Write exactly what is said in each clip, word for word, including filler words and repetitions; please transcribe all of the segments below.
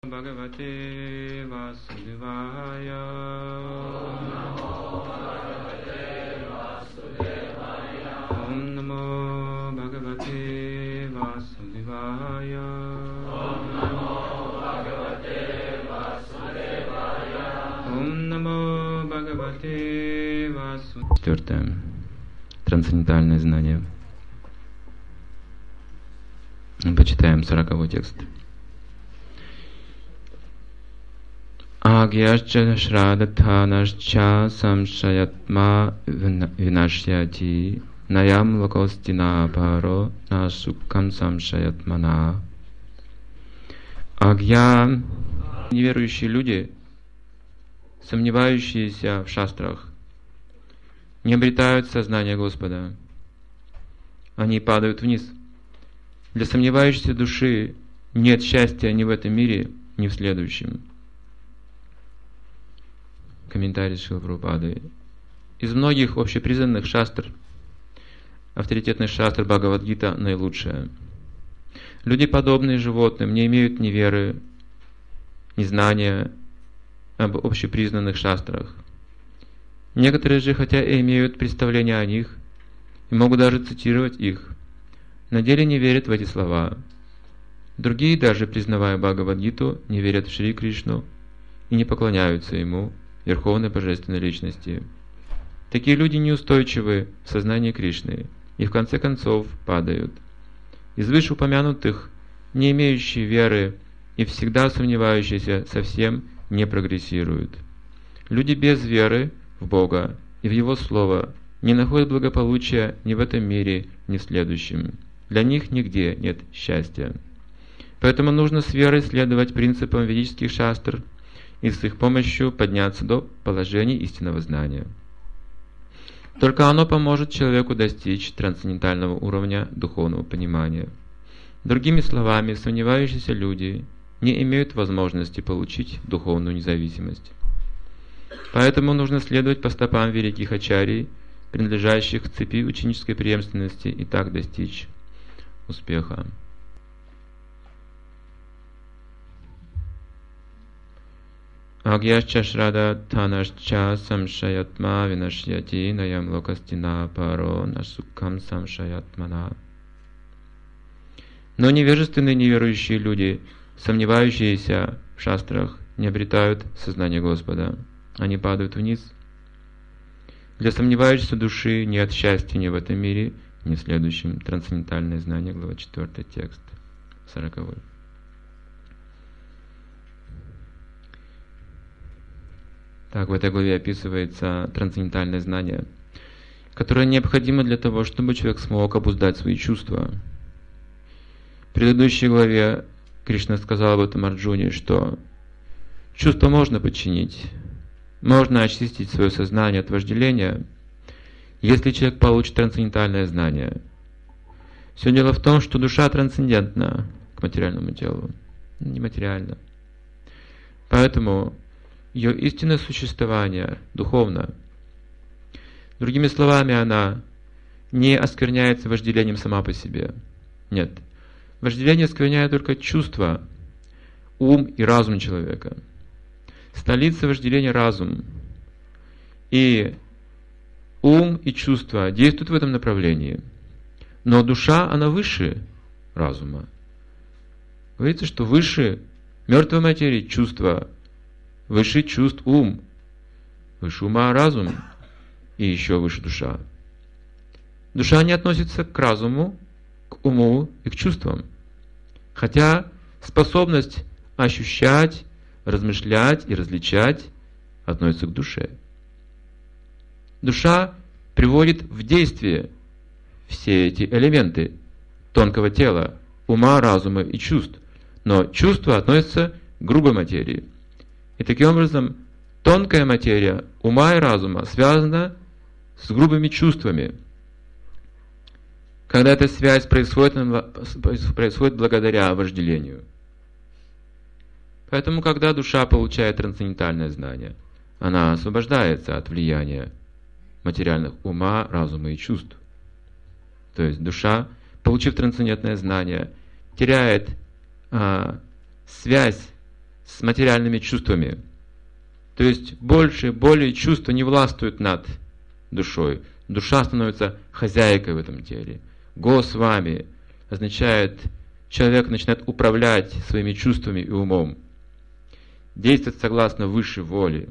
Bhagavate Vasudevaya. Om Namo Bhagavate Vasudevaya. Om Namo Bhagavate Vasudevaya. Om Namo Bhagavate Vasudevaya. Om Namo Bhagavate Vasudevaya. Четвертое. Трансцендентальное знание. Почитаем сороковой текст. Агьяшча шрадатханашча самшаятма винашьяти наям локостина паро насуккам самшаятмана. Агья, неверующие люди, сомневающиеся в шастрах, не обретают сознание Господа. Они падают вниз. Для сомневающейся души нет счастья ни в этом мире, ни в следующем. Комментарий Шрилы Прабхупады. Из многих общепризнанных шастр, авторитетный шастр Бхагавад-гита наилучшая. Люди, подобные животным, не имеют ни веры, ни знания об общепризнанных шастрах. Некоторые же, хотя и имеют представление о них, и могут даже цитировать их, на деле не верят в эти слова. Другие, даже признавая Бхагавад-гиту, не верят в Шри Кришну и не поклоняются Ему, Верховной Божественной Личности. Такие люди неустойчивы в сознании Кришны и в конце концов падают. Из вышеупомянутых, не имеющие веры и всегда сомневающиеся, совсем не прогрессируют. Люди без веры в Бога и в Его Слово не находят благополучия ни в этом мире, ни в следующем. Для них нигде нет счастья. Поэтому нужно с верой следовать принципам ведических шастр и с их помощью подняться до положения истинного знания. Только оно поможет человеку достичь трансцендентального уровня духовного понимания. Другими словами, сомневающиеся люди не имеют возможности получить духовную независимость. Поэтому нужно следовать по стопам великих ачарий, принадлежащих к цепи ученической преемственности, и так достичь успеха. Агьяшча шрада танашча самшаятма винашьяти наям локастина паро насуккам самшаятмана. Но невежественные неверующие люди, сомневающиеся в шастрах, не обретают сознание Господа. Они падают вниз. Для сомневающейся души нет счастья ни в этом мире, ни в следующем. Трансцендентальное знание, глава четвёртый, текст сороковой. Так, в этой главе описывается трансцендентальное знание, которое необходимо для того, чтобы человек смог обуздать свои чувства. В предыдущей главе Кришна сказал об этом Арджуне, что чувства можно подчинить, можно очистить свое сознание от вожделения, если человек получит трансцендентальное знание. Все дело в том, что душа трансцендентна к материальному телу, нематериально. Поэтому ее истинное существование духовно. Другими словами, она не оскверняется вожделением сама по себе. Нет. Вожделение оскверняет только чувства, ум и разум человека. Столица вожделения — разум. И ум и чувства действуют в этом направлении. Но душа, она выше разума. Говорится, что выше мертвой материи чувства, выше чувств ум, выше ума разум, и еще выше душа. Душа не относится к разуму, к уму и к чувствам. Хотя способность ощущать, размышлять и различать относится к душе. Душа приводит в действие все эти элементы тонкого тела, ума, разума и чувств. Но чувства относятся к грубой материи. И таким образом, тонкая материя ума и разума связана с грубыми чувствами. Когда эта связь происходит, происходит благодаря вожделению. Поэтому, когда душа получает трансцендентальное знание, она освобождается от влияния материальных ума, разума и чувств. То есть душа, получив трансцендентное знание, теряет а, связь с материальными чувствами. То есть больше, более чувства не властвуют над душой. Душа становится хозяйкой в этом теле. «Го с вами» означает, человек начинает управлять своими чувствами и умом, действовать согласно высшей воле.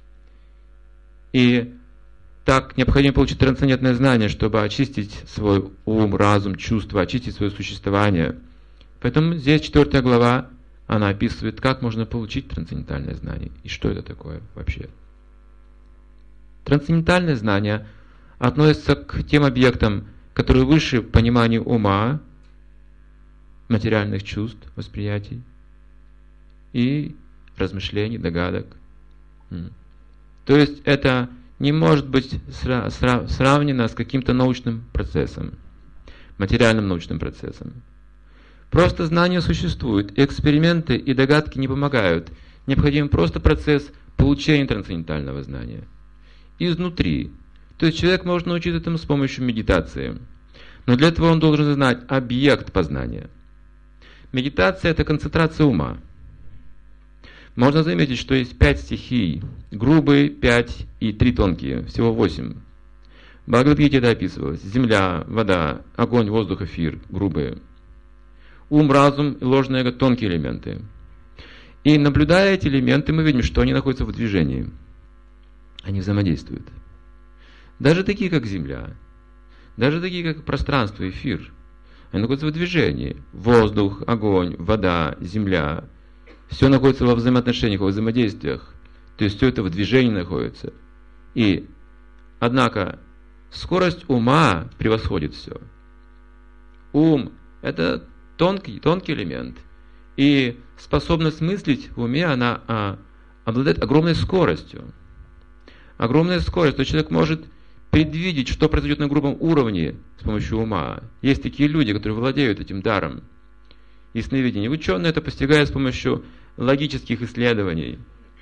И так необходимо получить трансцендентное знание, чтобы очистить свой ум, разум, чувства, очистить свое существование. Поэтому здесь четвертая глава, она описывает, как можно получить трансцендентальное знание и что это такое вообще. Трансцендентальное знание относится к тем объектам, которые выше понимания ума, материальных чувств, восприятий и размышлений, догадок. То есть это не может быть сра- сра- сравнено с каким-то научным процессом, материальным научным процессом. Просто знание существует, эксперименты и догадки не помогают. Необходим просто процесс получения трансцендентального знания. Изнутри. То есть человек может научиться этому с помощью медитации. Но для этого он должен знать объект познания. Медитация – это концентрация ума. Можно заметить, что есть пять стихий. Грубые, пять и три тонкие. Всего восемь. В Бхагавад-гите это описывалось. Земля, вода, огонь, воздух, эфир. Грубые. Ум, разум и ложное эго – тонкие элементы. И наблюдая эти элементы, мы видим, что они находятся в движении. Они взаимодействуют. Даже такие, как земля. Даже такие, как пространство, эфир. Они находятся в движении. Воздух, огонь, вода, земля. Все находится во взаимоотношениях, во взаимодействиях. То есть все это в движении находится. И, однако, скорость ума превосходит все. Ум – это тонкий, тонкий элемент. И способность мыслить в уме, она а, обладает огромной скоростью. Огромная скорость. То есть человек может предвидеть, что произойдет на грубом уровне с помощью ума. Есть такие люди, которые владеют этим даром. Ясновидение. Ученые это постигают с помощью логических исследований.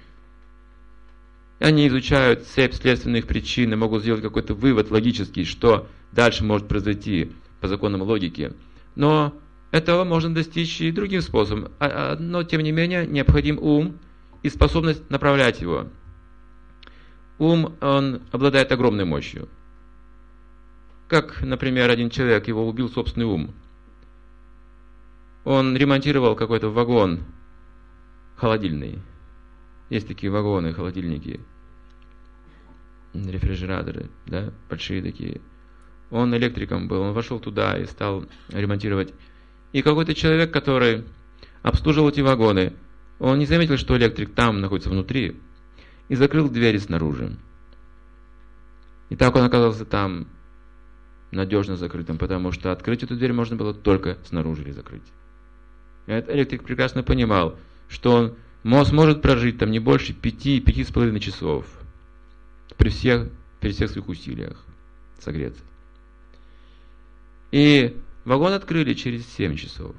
Они изучают цепь следственных причин и могут сделать какой-то вывод логический, что дальше может произойти по законам логики. Но этого можно достичь и другим способом. Но, тем не менее, необходим ум и способность направлять его. Ум, он обладает огромной мощью. Как, например, один человек, его убил собственный ум. Он ремонтировал какой-то вагон холодильный. Есть такие вагоны, холодильники, рефрижераторы, да, большие такие. Он электриком был, он вошел туда и стал ремонтировать. И какой-то человек, который обслуживал эти вагоны, он не заметил, что электрик там находится внутри, и закрыл двери снаружи. И так он оказался там надежно закрытым, потому что открыть эту дверь можно было только снаружи или закрыть. И этот электрик прекрасно понимал, что он сможет прожить там не больше пяти-пяти с половиной часов при всех, при всех своих усилиях согреться. И вагон открыли через семь часов.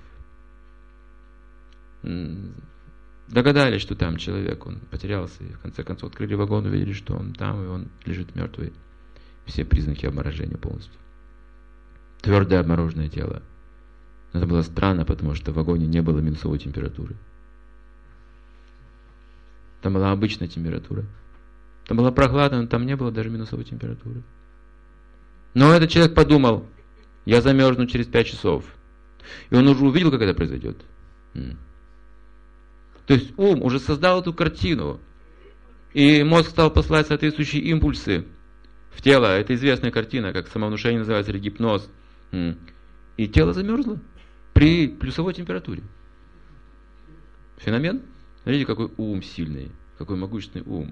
Догадались, что там человек, он потерялся, и в конце концов открыли вагон, увидели, что он там, и он лежит мертвый. Все признаки обморожения полностью. Твердое обмороженное тело. Это было странно, потому что в вагоне не было минусовой температуры. Там была обычная температура. Там было прохладно, но там не было даже минусовой температуры. Но этот человек подумал, я замерзну через пять часов. И он уже увидел, как это произойдет. То есть ум уже создал эту картину. И мозг стал посылать соответствующие импульсы в тело. Это известная картина, как самовнушение называется, или гипноз. И тело замерзло при плюсовой температуре. Феномен? Смотрите, какой ум сильный, какой могущественный ум.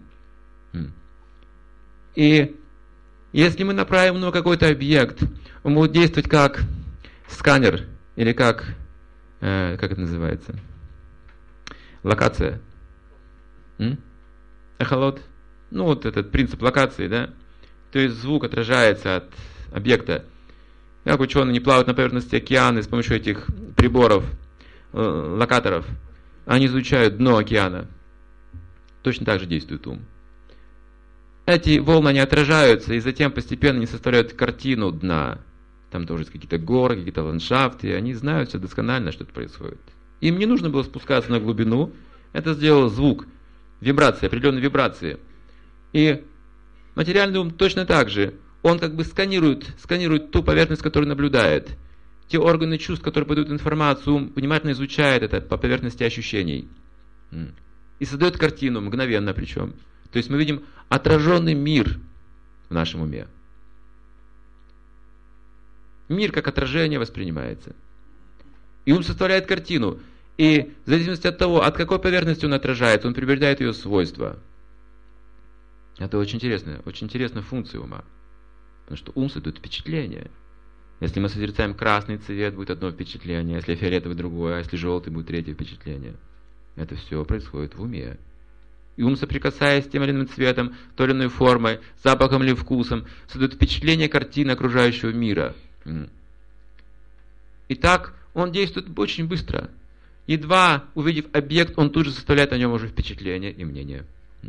И если мы направим на какой-то объект, он будет действовать как сканер, или как, э, как это называется, локация. М? Эхолот. Ну, вот этот принцип локации, да? То есть звук отражается от объекта. Как ученые не плавают на поверхности океана с помощью этих приборов, э, локаторов, они изучают дно океана. Точно так же действует ум. Эти волны, они отражаются, и затем постепенно они составляют картину дна. Там тоже есть какие-то горы, какие-то ландшафты, и они знают все досконально, что это происходит. Им не нужно было спускаться на глубину, Это сделал звук, вибрации, определенные вибрации. И материальный ум точно так же. Он как бы сканирует, сканирует ту поверхность, которую наблюдает. Те органы чувств, которые подают информацию, ум внимательно изучает это по поверхности ощущений. И создает картину, мгновенно причем. То есть мы видим отраженный мир в нашем уме. Мир как отражение воспринимается. И ум составляет картину. И в зависимости от того, от какой поверхности он отражается, он приобретает ее свойства. Это очень интересная, очень интересная функция ума. Потому что ум создает впечатление. Если мы созерцаем красный цвет, будет одно впечатление, если фиолетовый другое, а если желтый будет третье впечатление. Это все происходит в уме. И ум, соприкасаясь с тем или иным цветом, той или иной формой, запахом или вкусом, создает впечатление картины окружающего мира. Итак, он действует очень быстро. Едва увидев объект, он тут же составляет о нем уже впечатление и мнение.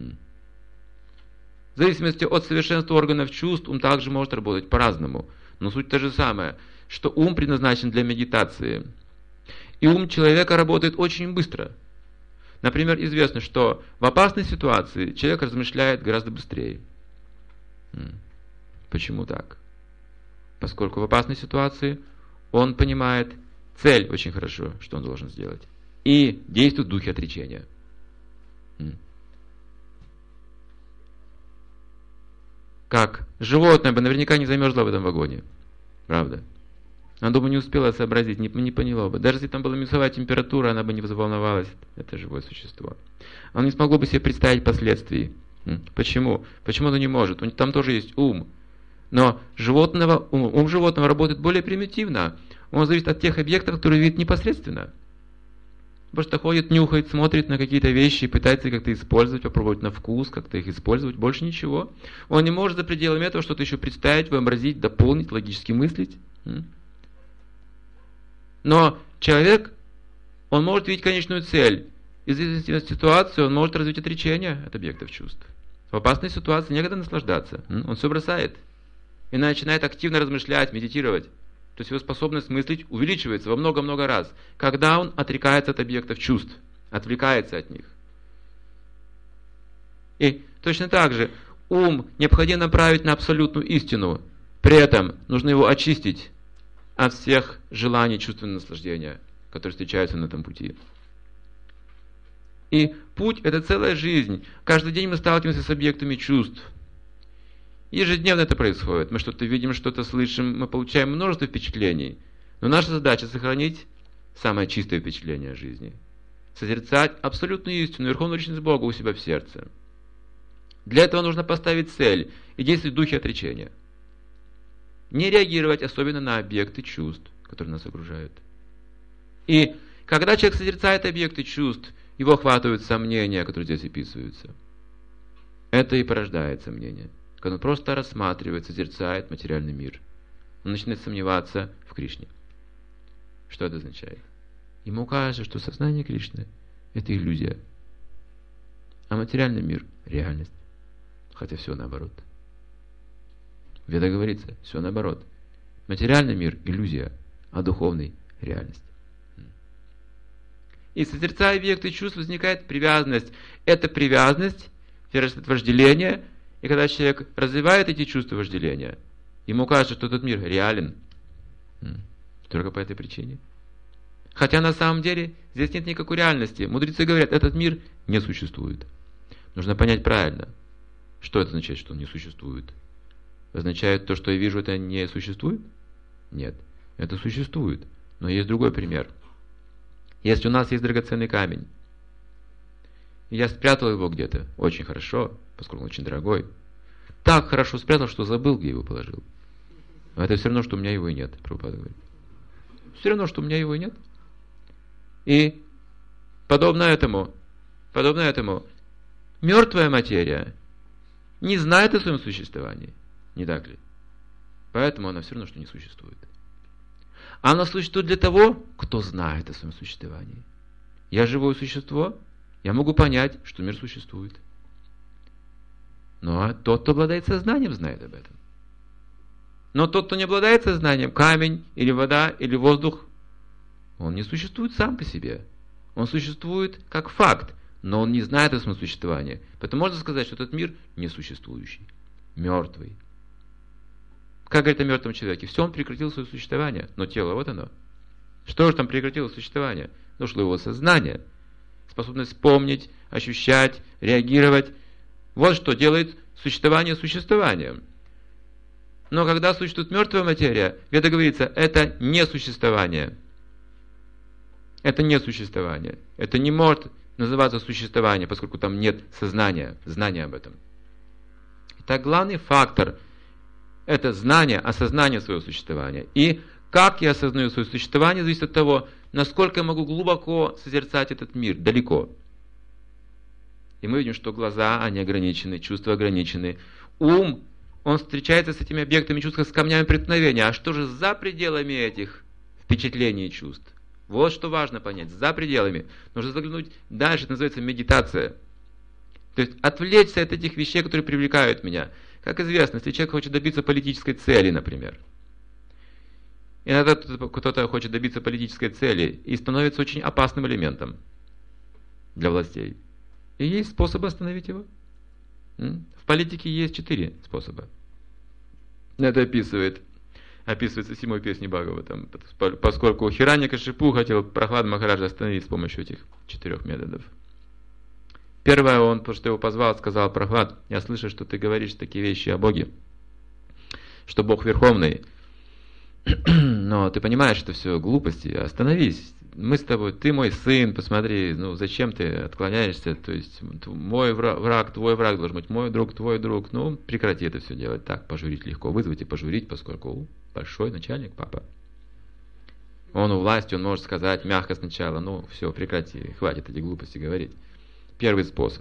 В зависимости от совершенства органов чувств, ум также может работать по-разному. Но суть та же самая, что ум предназначен для медитации. И ум человека работает очень быстро. Например, известно, что в опасной ситуации человек размышляет гораздо быстрее. Почему так? Поскольку в опасной ситуации он понимает цель очень хорошо, что он должен сделать. И действует в духе отречения. Как животное бы наверняка не замерзло в этом вагоне. Правда? Она бы не успела сообразить, не, не поняла бы. Даже если там была минусовая температура, она бы не заволновалась. Это живое существо. Она не смогла бы себе представить последствий. Почему? Почему оно не может? Там тоже есть ум. Но животного, ум, ум животного работает более примитивно. Он зависит от тех объектов, которые видит непосредственно. Просто ходит, нюхает, смотрит на какие-то вещи, пытается их как-то использовать, попробовать на вкус, как-то их использовать. Больше ничего. Он не может за пределами этого что-то еще представить, вообразить, дополнить, логически мыслить. Но человек, он может видеть конечную цель. Из зависимости от ситуации он может развить отречение от объектов чувств. В опасной ситуации некогда наслаждаться. Он все бросает. И начинает активно размышлять, медитировать. То есть его способность мыслить увеличивается во много-много раз, когда он отрекается от объектов чувств, отвлекается от них. И точно так же ум необходимо направить на абсолютную истину. При этом нужно его очистить от всех желаний чувственного наслаждения, которые встречаются на этом пути. И путь – это целая жизнь. Каждый день мы сталкиваемся с объектами чувств. Ежедневно это происходит. Мы что-то видим, что-то слышим, мы получаем множество впечатлений. Но наша задача – сохранить самое чистое впечатление жизни. Созерцать абсолютную истину, верховную личность Бога у себя в сердце. Для этого нужно поставить цель и действовать в духе отречения. Не реагировать особенно на объекты чувств, которые нас окружают. И когда человек созерцает объекты чувств, его охватывают сомнения, которые здесь описываются. Это и порождает сомнения. Когда он просто рассматривает, созерцает материальный мир, он начинает сомневаться в Кришне. Что это означает? Ему кажется, что сознание Кришны – это иллюзия, а материальный мир – реальность. Хотя все наоборот. В Ведах говорится, все наоборот. Материальный мир – иллюзия, а духовный – реальность. И созерцая объекты чувств возникает привязанность. Эта привязанность вырастет вожделение, и когда человек развивает эти чувства вожделения, ему кажется, что этот мир реален. Только по этой причине. Хотя на самом деле здесь нет никакой реальности. Мудрецы говорят, этот мир не существует. Нужно понять правильно. Что это означает, что он не существует? Означает то, что я вижу, это не существует? Нет, это существует. Но есть другой пример. Если у нас есть драгоценный камень, и я спрятал его где-то очень хорошо, поскольку он очень дорогой, так хорошо спрятал, что забыл, где его положил. А это все равно, что у меня его и нет, Прабхупада говорит. Все равно, что у меня его и нет. И подобно этому, подобно этому, мертвая материя не знает о своем существовании, не так ли? Поэтому она все равно, что не существует. Она существует для того, кто знает о своем существовании. Я живое существо, я могу понять, что мир существует. Но тот, кто обладает сознанием, знает об этом. Но тот, кто не обладает сознанием, камень, или вода, или воздух, он не существует сам по себе. Он существует как факт, но он не знает о своем существовании. Поэтому можно сказать, что этот мир несуществующий, мертвый. Как говорит о мертвом человеке? Все, он прекратил свое существование, но тело, вот оно. Что же там прекратило существование? Ушло его сознание, способность помнить, ощущать, реагировать. Вот что делает существование существованием. Но когда существует мертвая материя, где-то говорится, это не существование. Это не существование. Это не может называться существование, поскольку там нет сознания, знания об этом. Итак, главный фактор – это знание, осознание своего существования. И как я осознаю свое существование, зависит от того, насколько я могу глубоко созерцать этот мир, далеко. И мы видим, что глаза, они ограничены, чувства ограничены. Ум, он встречается с этими объектами чувств, как с камнями преткновения. А что же за пределами этих впечатлений и чувств? Вот что важно понять. За пределами. Нужно заглянуть дальше. Это называется медитация. То есть отвлечься от этих вещей, которые привлекают меня. Как известно, если человек хочет добиться политической цели, например. Иногда кто-то хочет добиться политической цели и становится очень опасным элементом для властей. И есть способы остановить его. В политике есть четыре способа. Это описывает, описывается в седьмой песне Бхагаватам, поскольку Хираньякашипу хотел Прохлада Махараджа остановить с помощью этих четырех методов. Первое, он, потому что его позвал, сказал: Прохлад, я слышу, что ты говоришь такие вещи о Боге, что Бог Верховный, но ты понимаешь, что все глупости, остановись. Мы с тобой, ты мой сын, посмотри, ну зачем ты отклоняешься, то есть мой враг, твой враг должен быть, мой друг, твой друг, ну прекрати это все делать, так, пожурить легко, вызвать и пожурить, поскольку большой начальник, папа. Он у власти, он может сказать мягко сначала, ну все, прекрати, хватит эти глупости говорить. Первый способ.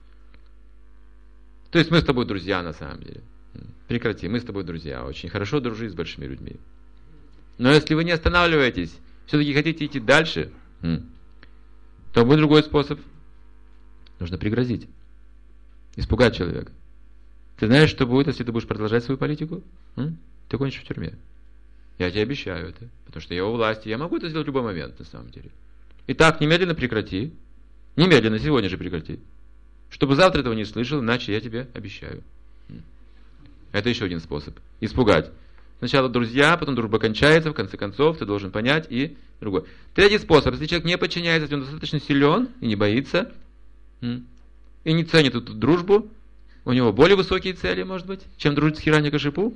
То есть мы с тобой друзья на самом деле, прекрати, мы с тобой друзья, очень хорошо дружи с большими людьми. Но если вы не останавливаетесь, все-таки хотите идти дальше, то будет другой способ. Нужно пригрозить. Испугать человека. Ты знаешь, что будет, если ты будешь продолжать свою политику? Ты кончишь в тюрьме. Я тебе обещаю это. Потому что я у власти. Я могу это сделать в любой момент, на самом деле. Итак, немедленно прекрати. Немедленно, сегодня же прекрати. Чтобы завтра этого не слышал, иначе я тебе обещаю. Это еще один способ. Испугать. Сначала друзья, потом дружба кончается, в конце концов, ты должен понять, и другой. Третий способ, если человек не подчиняется, если он достаточно силен и не боится, и не ценит эту дружбу, у него более высокие цели, может быть, чем дружить с Хираньякашипу,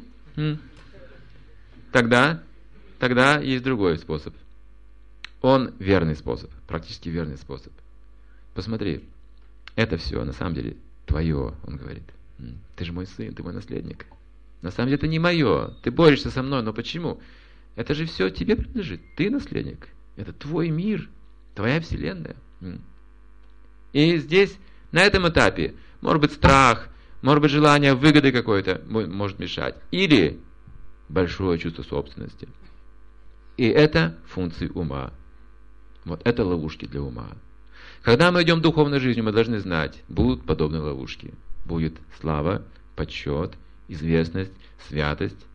тогда, тогда есть другой способ. Он верный способ, практически верный способ. Посмотри, это все на самом деле твое, он говорит. Ты же мой сын, ты мой наследник. На самом деле это не мое. Ты борешься со мной, но почему? Это же все тебе принадлежит. Ты наследник. Это твой мир, твоя вселенная. И здесь, на этом этапе, может быть страх, может быть желание выгоды какой-то может мешать. Или большое чувство собственности. И это функции ума. Вот это ловушки для ума. Когда мы идем в духовной жизнью, мы должны знать, будут подобные ловушки. Будет слава, почет, известность, святость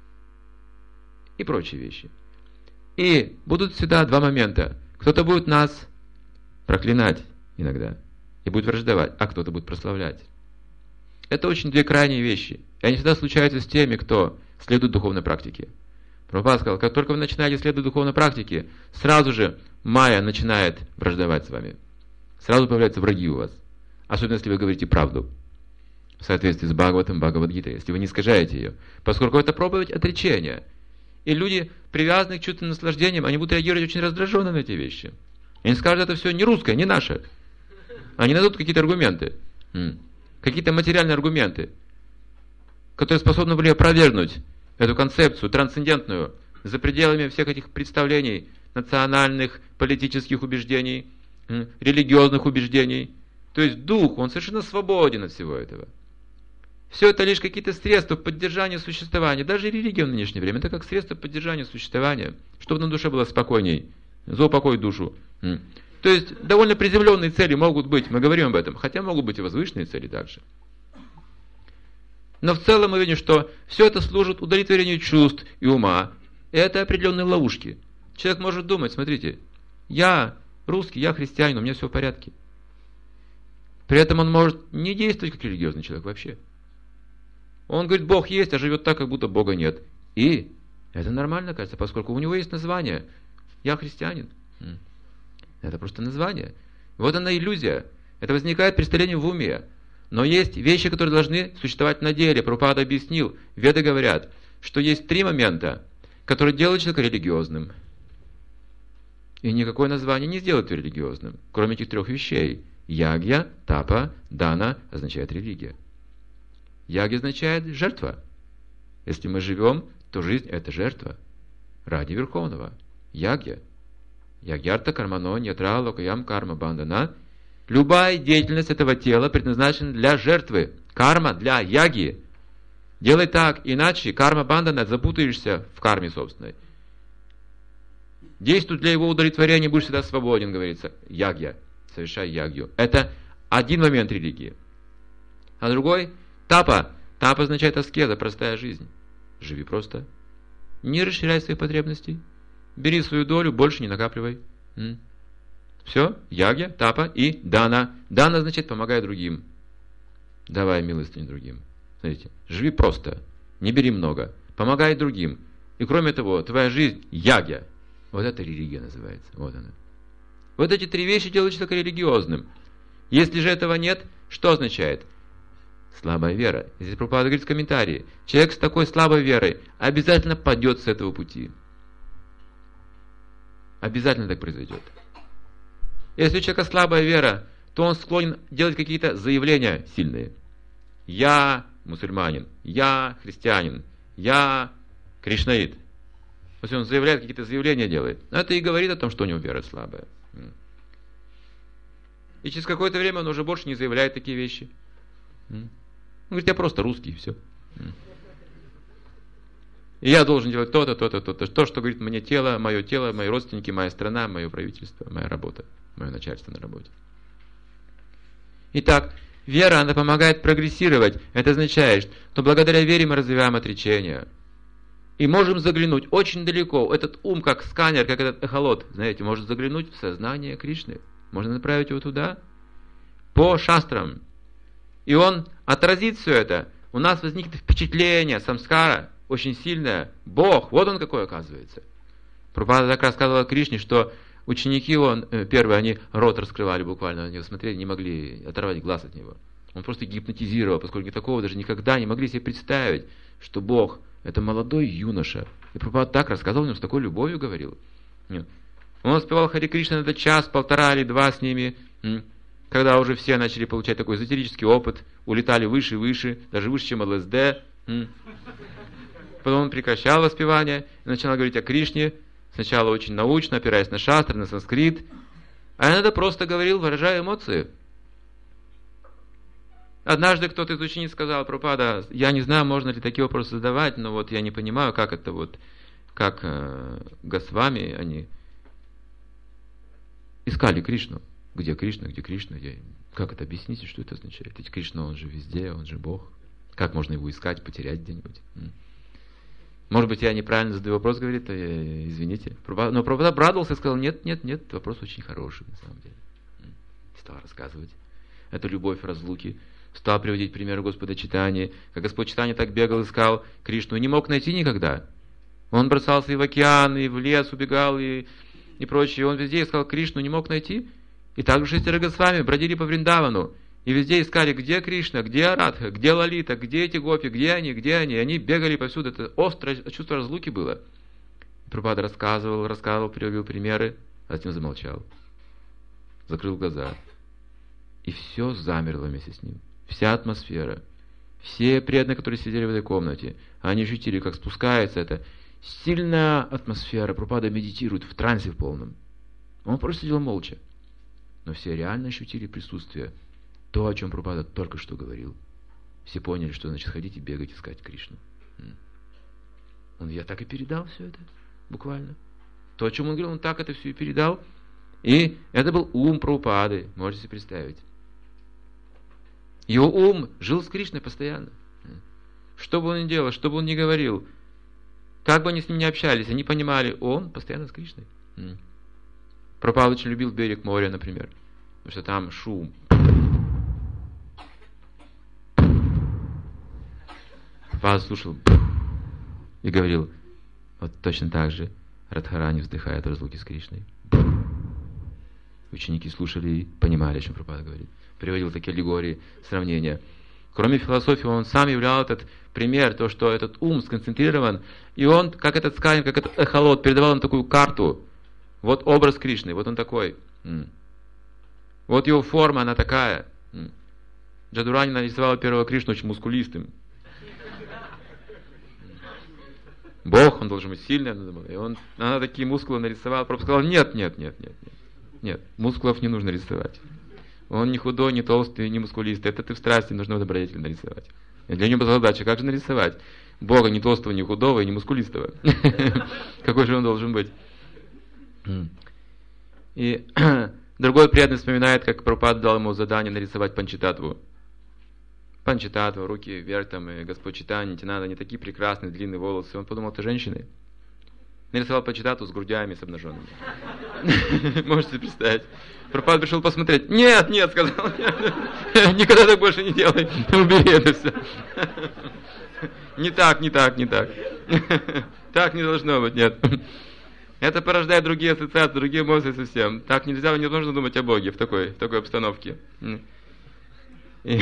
и прочие вещи. И будут всегда два момента. Кто-то будет нас проклинать иногда и будет враждовать, а кто-то будет прославлять. Это очень две крайние вещи. И они всегда случаются с теми, кто следует духовной практике. Прабхупада сказал, как только вы начинаете следовать духовной практике, сразу же майя начинает враждовать с вами. Сразу появляются враги у вас. Особенно, если вы говорите правду. В соответствии с Бхагаватом, Бхагавад-гитой, если вы не искажаете ее. Поскольку это проповедь отречения. И люди, привязанные к чувственным наслаждениям, они будут реагировать очень раздраженно на эти вещи. И они скажут, это все не русское, не наше. Они найдут какие-то аргументы. Какие-то материальные аргументы, которые способны были опровергнуть эту концепцию трансцендентную за пределами всех этих представлений, национальных, политических убеждений, религиозных убеждений. То есть дух, он совершенно свободен от всего этого. Все это лишь какие-то средства поддержания существования. Даже религия в нынешнее время, это как средство поддержания существования, чтобы на душе было спокойней, заупокоить душу. То есть довольно приземленные цели могут быть, мы говорим об этом, хотя могут быть и возвышенные цели также. Но в целом мы видим, что все это служит удовлетворению чувств и ума. И это определенные ловушки. Человек может думать, смотрите, я русский, я христианин, у меня все в порядке. При этом он может не действовать как религиозный человек вообще. Он говорит, Бог есть, а живет так, как будто Бога нет. И это нормально, кажется, поскольку у него есть название. Я христианин. Это просто название. Вот она иллюзия. Это возникает представление в уме. Но есть вещи, которые должны существовать на деле. Прабхупада объяснил, веды говорят, что есть три момента, которые делают человека религиозным. И никакое название не сделает его религиозным, кроме этих трех вещей. Ягья, тапа, дана означает религия. Ягья означает жертва. Если мы живем, то жизнь это жертва ради Верховного. Ягья. Ягьярта кармано ньятра локаям карма бандана. Любая деятельность этого тела предназначена для жертвы. Карма для яги. Делай так, иначе карма бандана, запутаешься в карме собственной. Действуй для его удовлетворения, будешь всегда свободен, говорится. Ягья. Совершай ягью. Это один момент религии. А другой тапа. Тапа означает аскеза, простая жизнь. Живи просто. Не расширяй своих потребностей. Бери свою долю, больше не накапливай. М? Все, ягья, тапа и дана. Дана значит помогай другим. Давай милостыню другим. Смотрите, живи просто, не бери много, помогай другим. И кроме того, твоя жизнь ягья. Вот это религия называется. Вот она. Вот эти три вещи делают человека религиозным. Если же этого нет, что означает? Слабая вера. Здесь Прабхупада говорит в комментарии, человек с такой слабой верой обязательно падет с этого пути. Обязательно так произойдет. Если у человека слабая вера, то он склонен делать какие-то заявления сильные. Я мусульманин, я христианин, я кришнаит. Если он заявляет, какие-то заявления делает, это и говорит о том, что у него вера слабая. И через какое-то время он уже больше не заявляет такие вещи. Он говорит, я просто русский, и все. И я должен делать то-то, то-то, то-то. То, что говорит мне тело, мое тело, мои родственники, моя страна, мое правительство, моя работа, мое начальство на работе. Итак, вера, она помогает прогрессировать. Это означает, что благодаря вере мы развиваем отречение. И можем заглянуть очень далеко. Этот ум, как сканер, как этот эхолот, знаете, может заглянуть в сознание Кришны. Можно направить его туда, по шастрам. И он отразит все это. У нас возникнет впечатление, самскара, очень сильное. Бог, вот он какой оказывается. Прабхупада так рассказывал Кришне, что ученики, он, первые, они рот раскрывали буквально, на него смотрели, не могли оторвать глаз от него. Он просто гипнотизировал, поскольку такого даже никогда не могли себе представить, что Бог — это молодой юноша. И Прабхупада так рассказывал, он с такой любовью говорил. Он успевал Харе Кришна на час, полтора или два с ними, когда уже все начали получать такой эзотерический опыт, улетали выше и выше, даже выше, чем ЛСД. Потом он прекращал воспевание и начал говорить о Кришне, сначала очень научно, опираясь на шастры, на санскрит, а иногда просто говорил, выражая эмоции. Однажды кто-то из учениц сказал: Прабхупада, я не знаю, можно ли такие вопросы задавать, но вот я не понимаю, как это вот, как э, Госвами, они искали Кришну. Где Кришна, где Кришна? Где... Как это объясните, что это означает? Ведь Кришна, он же везде, он же Бог. Как можно его искать, потерять где-нибудь? Может быть, я неправильно задаю вопрос, говорит, извините. Но Прабхупада обрадовался и сказал: нет, нет, нет, вопрос очень хороший, на самом деле. Стал рассказывать. Это любовь разлуки. Стал приводить примеры Господа Чайтаньи. Как Господь Чайтанья так бегал, искал Кришну и не мог найти никогда. Он бросался и в океан, и в лес убегал, и, и прочее. Он везде искал Кришну, не мог найти. И также шестеро Госвами бродили по Вриндавану. И везде искали, где Кришна, где Арадха, где Лалита, где эти гопи, где они, где они. Они бегали повсюду. Это острое чувство разлуки было. Прабхупада рассказывал, рассказывал, приводил примеры, а затем замолчал. Закрыл глаза. И все замерло вместе с ним. Вся атмосфера. Все преданные, которые сидели в этой комнате, они ощутили, как спускается эта сильная атмосфера. Прабхупада медитирует в трансе в полном. Он просто сидел молча. Но все реально ощутили присутствие. То, о чем Прабхупада только что говорил. Все поняли, что значит ходить и бегать, искать Кришну. Он, я так и передал все это, буквально. То, о чем он говорил, он так это все и передал. И это был ум Прабхупады, можете себе представить. Его ум жил с Кришной постоянно. Что бы он ни делал, что бы он ни говорил, как бы они с ним ни общались, они понимали, он постоянно с Кришной. Прабхупада очень любил берег моря, например, потому что там шум. Прабхупада слушал и говорил, вот точно так же Радхарани вздыхает в разлуке с Кришной. Ученики слушали и понимали, о чем Прабхупада говорит. Приводил такие аллегории, сравнения. Кроме философии, он сам являл этот пример, то, что этот ум сконцентрирован, и он, как этот сканер, как этот эхолот, передавал им такую карту. Вот образ Кришны, вот он такой. Вот его форма, она такая. Джадурани нарисовал первого Кришну очень мускулистым. Бог, он должен быть сильным. И он, она такие мускулы нарисовала. Прабхупада сказал, нет, нет, нет, нет, нет. Нет, мускулов не нужно рисовать. Он не худой, не толстый, не мускулистый. Это ты в страсти нужно добродетель нарисовать. И для него была задача, как же нарисовать Бога не толстого, не худого и не мускулистого. Какой же он должен быть? И другой преданный вспоминает, как Прабхупада дал ему задание нарисовать Панчататтву. Панчататтва, руки вверх, там, и Господь Чайтанья, Нитянанда, они такие прекрасные, длинные волосы. Он подумал, это женщины. Нарисовал Панчататтву с грудями, с обнаженными. Можете представить? Прабхупада пришел посмотреть. Нет, нет, сказал. Никогда так больше не делай. Убери это все. Не так, не так, не так. Так не должно быть, нет. Это порождает другие ассоциации, другие эмоции совсем. Так нельзя, не нужно думать о Боге в такой, в такой обстановке. И...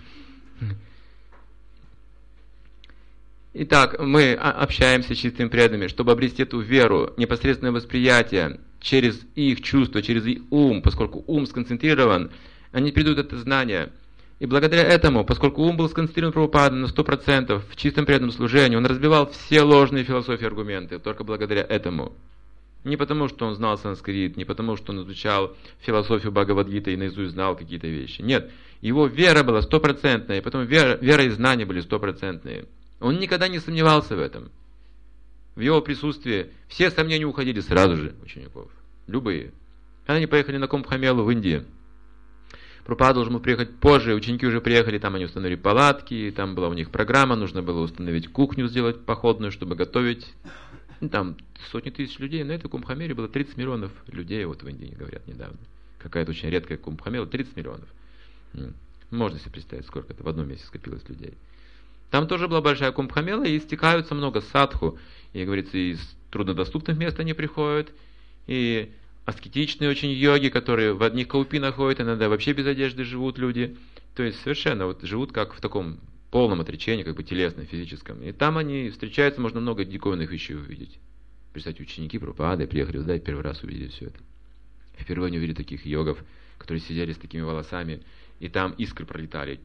Итак, мы общаемся с чистыми преданными, чтобы обрести эту веру, непосредственное восприятие через их чувства, через их ум, поскольку ум сконцентрирован, они придут это знание. И благодаря этому, поскольку ум был сконцентрирован Прабхупада на сто процентов в чистом преданном служении, он разбивал все ложные философии и аргументы, только благодаря этому. Не потому, что он знал санскрит, не потому, что он изучал философию Бхагавад-гиты и наизусть знал какие-то вещи. Нет, его вера была стопроцентная, и потом вера, вера и знания были стопроцентные. Он никогда не сомневался в этом. В его присутствии все сомнения уходили сразу же учеников. Любые. Они поехали на Кумбхамелу в Индии. Прабхупада должен был приехать позже, ученики уже приехали, там они установили палатки, там была у них программа, нужно было установить кухню, сделать походную, чтобы готовить. Ну, там сотни тысяч людей, на этой Кумбхамеле было тридцать миллионов людей, вот в Индии говорят недавно. Какая-то очень редкая Кумбхамела, тридцать миллионов. Можно себе представить, сколько это в одном месте скопилось людей. Там тоже была большая Кумбхамела, и стекаются много садху. И, говорится, из труднодоступных мест они приходят, и аскетичные очень йоги, которые в одних каупинах ходят, иногда вообще без одежды живут люди. То есть совершенно вот живут как в таком полном отречении, как бы телесном, физическом. И там они встречаются, можно много диковинных вещей увидеть. Представьте, ученики Прабхупады приехали туда и первый раз увидели все это. Впервые они увидели таких йогов, которые сидели с такими волосами, и там искры пролетали.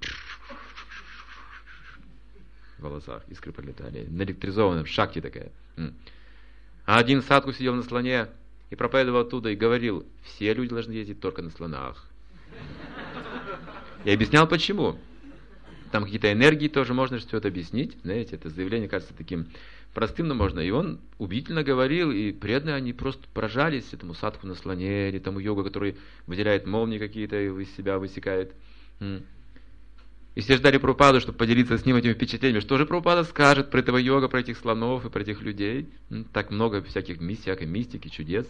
В волосах искры пролетали. Наэлектризованном, шакти такая. А один садху сидел на слоне и проповедовал оттуда и говорил, все люди должны ездить только на слонах. И объяснял почему. Там какие-то энергии тоже можно все это объяснить. Знаете, это заявление кажется таким простым, но можно. И он убедительно говорил, и преданные они просто поражались этому садху на слоне, или тому йогу, который выделяет молнии какие-то и из себя высекает. И все ждали Прабхупаду, чтобы поделиться с ним этими впечатлениями. Что же Прабхупада скажет про этого йога, про этих слонов и про этих людей? Так много всяких всякой мистики, чудес.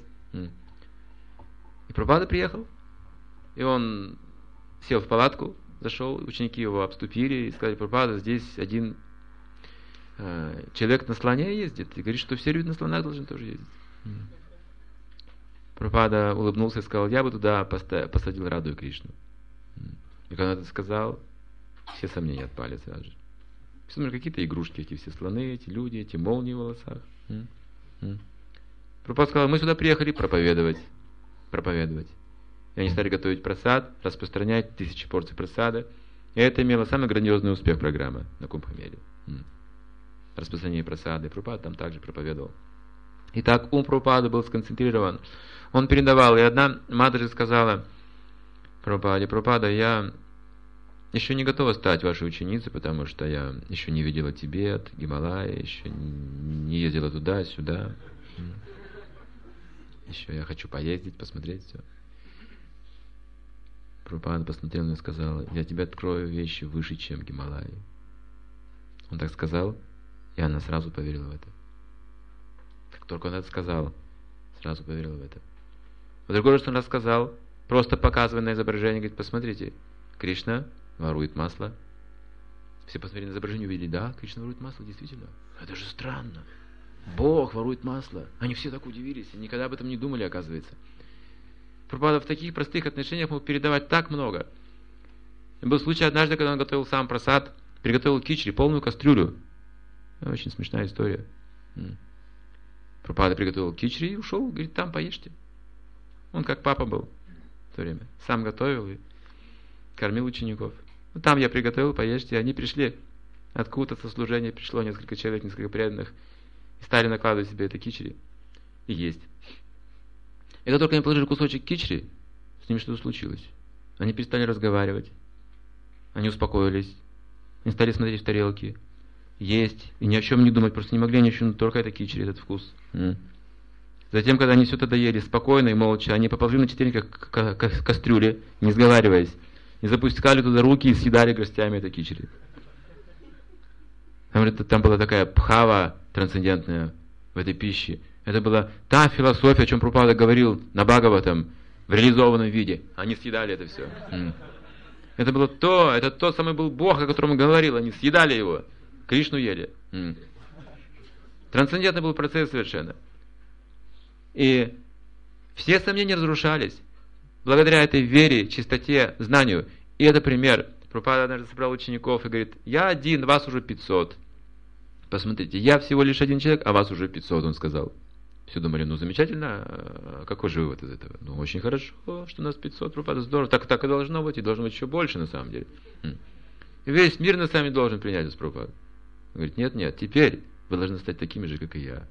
И Прабхупада приехал. И он сел в палатку, зашел, ученики его обступили и сказали, Прабхупада, здесь один э, человек на слоне ездит. И говорит, что все люди на слонах должны тоже ездить. Прабхупада улыбнулся и сказал, я бы туда посадил Раду и Кришну. И когда он это сказал, все сомнения отпали сразу же. Посмотрим, какие-то игрушки, эти все слоны, эти люди, эти молнии в волосах. Прабхупада сказал, мы сюда приехали проповедовать. Проповедовать. И они стали готовить прасад, распространять тысячи порций прасада. И это имело самый грандиозный успех программы на Кумбхамеле. Распространение прасада. И Прабхупада там также проповедовал. Итак, ум Прабхупады был сконцентрирован. Он передавал. И одна Мадхаджи сказала Прабхупаде, Прабхупада, я еще не готова стать вашей ученицей, потому что я еще не видела Тибет, Гималайи, еще не ездила туда-сюда. Еще я хочу поездить, посмотреть все. Прабхупада посмотрел на меня и сказал, я тебе открою вещи выше, чем Гималайи. Он так сказал, и она сразу поверила в это. Как только он это сказал, сразу поверила в это. В другой раз он рассказал, просто показывая на изображение, говорит, посмотрите, Кришна ворует масло, Все посмотрели на изображение, увидели, да, Кришна ворует масло, действительно. Это же странно. Бог ворует масло. Они все так удивились, и никогда об этом не думали, оказывается. Прабхупада в таких простых отношениях мог передавать так много. Был случай однажды, когда он готовил сам прасад, приготовил кичри, полную кастрюлю. Очень смешная история. Прабхупада приготовил кичри и ушел, говорит, там поешьте. Он как папа был в то время. Сам готовил и кормил учеников. Ну, там я приготовил, поешьте. Они пришли, откуда-то со служения пришло несколько человек, несколько преданных, и стали накладывать себе это кичри и есть. И как только они положили кусочек кичри, с ними что-то случилось. Они перестали разговаривать, они успокоились, они стали смотреть в тарелки, есть, и ни о чем не думать, просто не могли ни о чем, только это кичри, этот вкус. Затем, когда они все это доели, спокойно и молча, они поползли на четвереньках к кастрюле, не сговариваясь, и запускали туда руки и съедали горстями это кичри. Там, там была такая пхава трансцендентная в этой пище. Это была та философия, о чем Прабхупада говорил на Бхагаватам в реализованном виде. Они съедали это все. Это было то, это тот самый был Бог, о котором он говорил. Они съедали его. Кришну ели. Трансцендентный был процесс совершенно. И все сомнения разрушались благодаря этой вере, чистоте, знанию. И это пример. Прабхупада однажды собрал учеников и говорит, я один, вас уже пятьсот. Посмотрите, я всего лишь один человек, а вас уже пятьсот, он сказал. Все думали, ну замечательно, какой же вывод из этого? Ну очень хорошо, что нас пятьсот, Прабхупада, здорово. Так, так и должно быть, и должно быть еще больше на самом деле. И весь мир на самом деле должен принять это, Прабхупада. Он говорит, нет, нет, теперь вы должны стать такими же, как и я.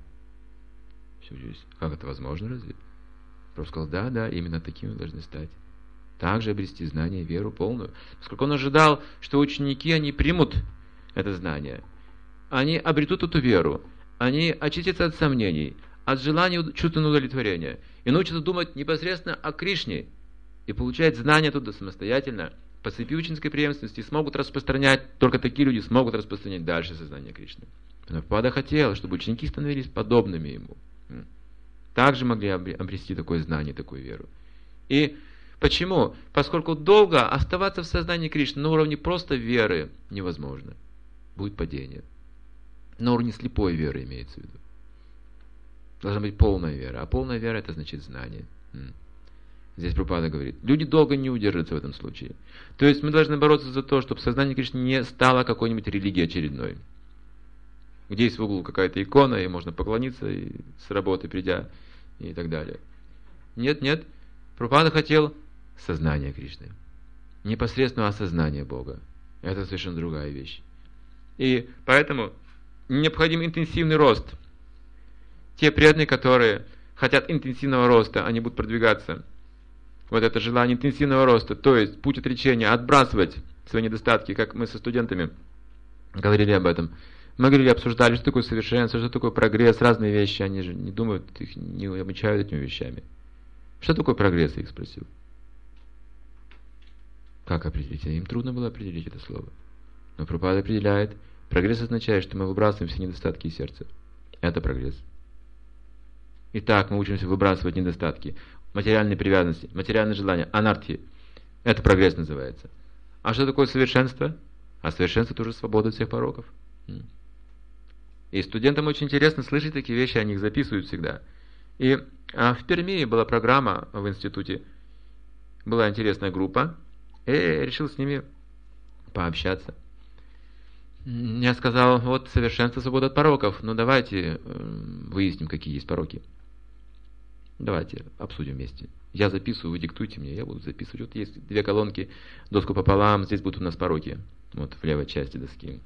Все здесь. Как это возможно, разве? Прабхупада сказал, да, да, именно такими вы должны стать. Также обрести знание, веру полную. Поскольку он ожидал, что ученики, они примут это знание. Они обретут эту веру. Они очистятся от сомнений, от желания чувственного удовлетворения. И научатся думать непосредственно о Кришне. И получать знания оттуда самостоятельно, по цепи ученической преемственности, смогут распространять, только такие люди смогут распространять дальше сознание Кришны. Прабхупада хотел, чтобы ученики становились подобными ему. Также могли обрести такое знание, такую веру. И почему? Поскольку долго оставаться в сознании Кришны на уровне просто веры невозможно. Будет падение. На уровне слепой веры имеется в виду. Должна быть полная вера. А полная вера — это значит знание. Здесь Прабхупада говорит, люди долго не удержатся в этом случае. То есть мы должны бороться за то, чтобы сознание Кришны не стало какой-нибудь религией очередной. Где есть в углу какая-то икона, и можно поклониться и с работы придя, и так далее. Нет, нет. Прабхупада хотел сознания Кришны. Непосредственного осознания Бога. Это совершенно другая вещь. И поэтому необходим интенсивный рост. Те преданные, которые хотят интенсивного роста, они будут продвигаться. Вот это желание интенсивного роста, то есть путь отречения, отбрасывать свои недостатки, как мы со студентами говорили об этом. Мы говорили, обсуждали, что такое совершенство, что такое прогресс, разные вещи, они же не думают, их не обучают этими вещами. Что такое прогресс, я их спросил. Как определить? Им трудно было определить это слово. Но Прабхупада определяет, прогресс означает, что мы выбрасываем все недостатки из сердца. Это прогресс. Итак, мы учимся выбрасывать недостатки, материальные привязанности, материальные желания, анархии. Это прогресс называется. А что такое совершенство? А совершенство тоже свобода от всех пороков. И студентам очень интересно слышать такие вещи, они их записывают всегда. И а в Перми была программа в институте, была интересная группа, и я решил с ними пообщаться. Я сказал, вот совершенство, свобода от пороков, ну давайте выясним, какие есть пороки. Давайте обсудим вместе. Я записываю, вы диктуйте мне, я буду записывать. Вот есть две колонки, доску пополам, здесь будут у нас пороки. Вот в левой части доски.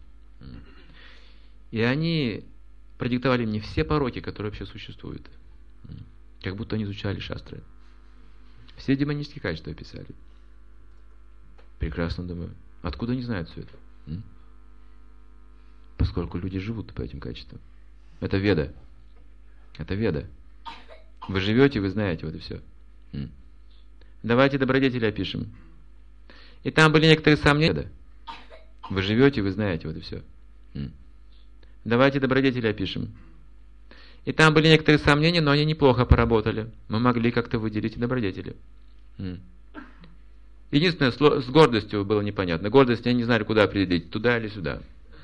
И они продиктовали мне все пороки, которые вообще существуют. Как будто они изучали шастры. Все демонические качества описали. Прекрасно, думаю. Откуда они знают все это? М? Поскольку люди живут по этим качествам. Это веда. Это веда. Вы живете, вы знаете, вот и все. М? Давайте добродетели опишем. И там были некоторые сомнения. Вы живете, вы знаете, вот и все. М? Давайте добродетели опишем. И там были некоторые сомнения, но они неплохо поработали. Мы могли как-то выделить и добродетели. М. Единственное, с гордостью было непонятно. Гордость они не знали, куда определить, туда или сюда.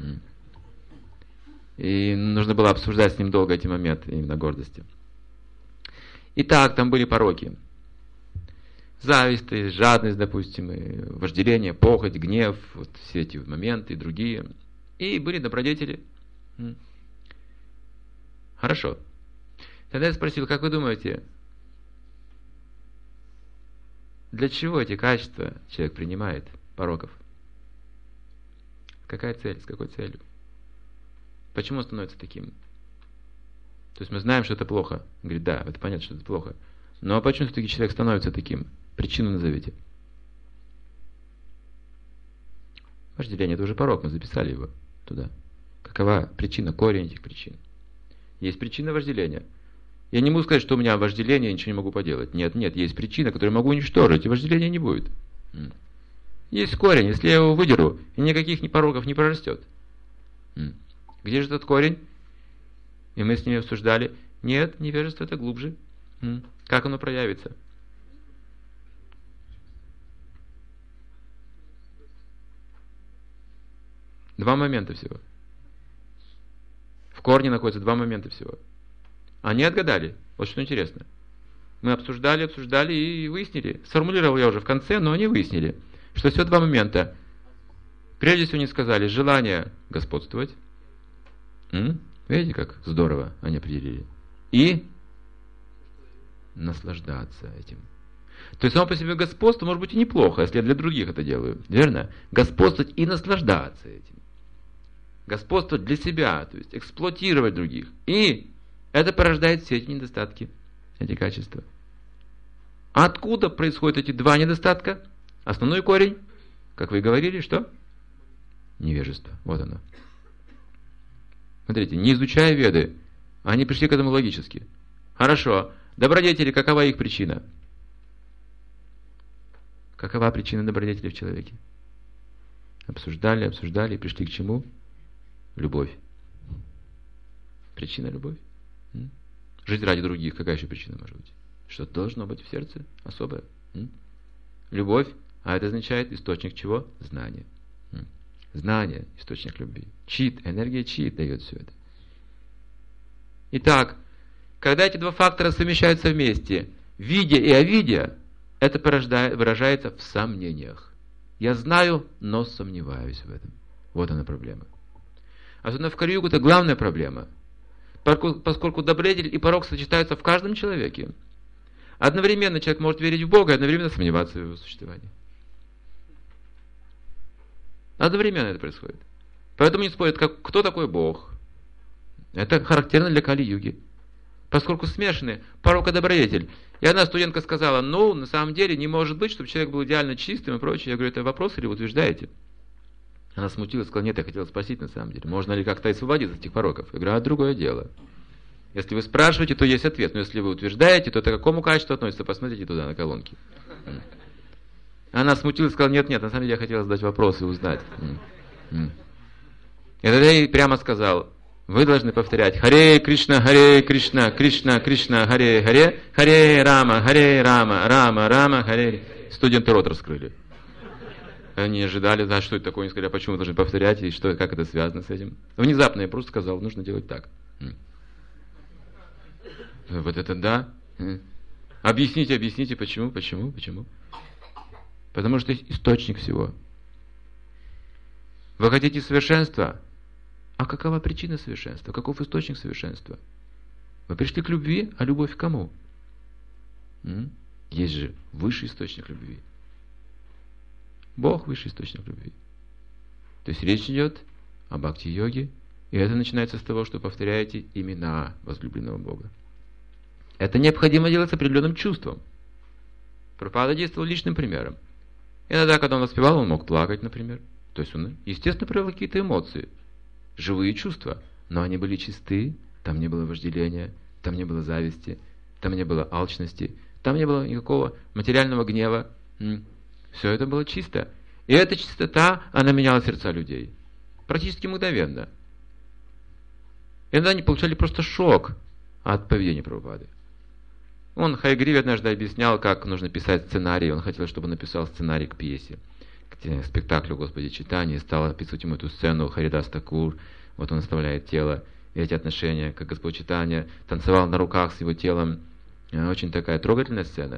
И нужно было обсуждать с ним долго эти моменты, именно гордости. Итак, там были пороки. Зависть, жадность, допустим, и вожделение, похоть, гнев, вот все эти моменты и другие. И были добродетели. Хорошо. Тогда я спросил, как вы думаете, для чего эти качества человек принимает, пороков? Какая цель, с какой целью? Почему он становится таким? То есть мы знаем, что это плохо. Он говорит, да, это понятно, что это плохо. Но почему все-таки человек становится таким? Причину назовите. Вожделение — это уже порок, мы записали его туда. Какова причина, корень этих причин? Есть причина вожделения. Я не могу сказать, что у меня вожделение, я ничего не могу поделать. Нет, нет, есть причина, которую я могу уничтожить, и вожделения не будет. Есть корень, если я его выдеру, и никаких ни пороков не прорастет. Где же этот корень? И мы с ними обсуждали. Нет, невежество — это глубже. Как оно проявится? Два момента всего. В корне находятся два момента всего. Они отгадали. Вот что интересно. Мы обсуждали, обсуждали и выяснили. Сформулировал я уже в конце, но они выяснили, что всего два момента. Прежде всего они сказали желание господствовать. М? Видите, как здорово они определили. И наслаждаться этим. То есть само по себе господство может быть и неплохо, если я для других это делаю. Верно? Господствовать и наслаждаться этим. Господствовать для себя, то есть эксплуатировать других. И это порождает все эти недостатки, эти качества. Откуда происходят эти два недостатка? Основной корень, как вы говорили, что? Невежество. Вот оно. Смотрите, не изучая Веды, они пришли к этому логически. Хорошо. Добродетели, какова их причина? Какова причина добродетели в человеке? Обсуждали, обсуждали и пришли к чему? Любовь. Причина — любовь. М? Жить ради других, какая еще причина может быть? Что-то должно быть в сердце особое. М? Любовь, а это означает источник чего? Знания. М? Знание — источник любви. Чит, энергия чит дает все это. Итак, когда эти два фактора совмещаются вместе, видя и овидя, это порождает, выражается в сомнениях. Я знаю, но сомневаюсь в этом. Вот она проблема. Особенно в Кали-югу это главная проблема. Поскольку добродетель и порок сочетаются в каждом человеке. Одновременно человек может верить в Бога и одновременно сомневаться в его существовании. Одновременно это происходит. Поэтому не спорят, как, кто такой Бог. Это характерно для Кали-юги. Поскольку смешаны порок и добродетель. И одна студентка сказала, ну, на самом деле не может быть, чтобы человек был идеально чистым и прочее. Я говорю, это вопрос или вы утверждаете? Она смутилась, сказала, нет, я хотела спросить на самом деле, можно ли как-то освободиться от этих пороков. Я говорю, а другое дело. Если вы спрашиваете, то есть ответ, но если вы утверждаете, то это к какому качеству относится, посмотрите туда на колонки. Она смутилась, сказала, нет, нет, на самом деле я хотела задать вопрос и узнать. И тогда я ей прямо сказал, вы должны повторять Харе Кришна, Харе Кришна, Кришна, Кришна, Харе Харе, Харе Рама, Харе Рама, Рама, Рама, Харе. Студенты рот раскрыли. Они ожидали, да, что это такое, они сказали, а почему вы должны повторять, и что, как это связано с этим. Внезапно я просто сказал, нужно делать так. Вот это да. Объясните, объясните, почему, почему, почему. Потому что есть источник всего. Вы хотите совершенства? А какова причина совершенства? Каков источник совершенства? Вы пришли к любви, а любовь к кому? М? Есть же высший источник любви. Бог — высший источник любви. То есть речь идет о бхакти-йоге, и это начинается с того, что повторяете имена возлюбленного Бога. Это необходимо делать с определенным чувством. Прабхупада действовал личным примером. Иногда, когда он воспевал, он мог плакать, например. То есть он, естественно, проявил какие-то эмоции, живые чувства, но они были чисты, там не было вожделения, там не было зависти, там не было алчности, там не было никакого материального гнева. Все это было чисто. И эта чистота, она меняла сердца людей. Практически мгновенно. Иногда они получали просто шок от поведения Прабхупады. Он Хаягриве однажды объяснял, как нужно писать сценарий. Он хотел, чтобы он написал сценарий к пьесе, к спектаклю «Господи читания». Стал описывать ему эту сцену Харидас Такур. Вот он оставляет тело, и эти отношения, как Господь читания, танцевал на руках с его телом. Очень такая трогательная сцена.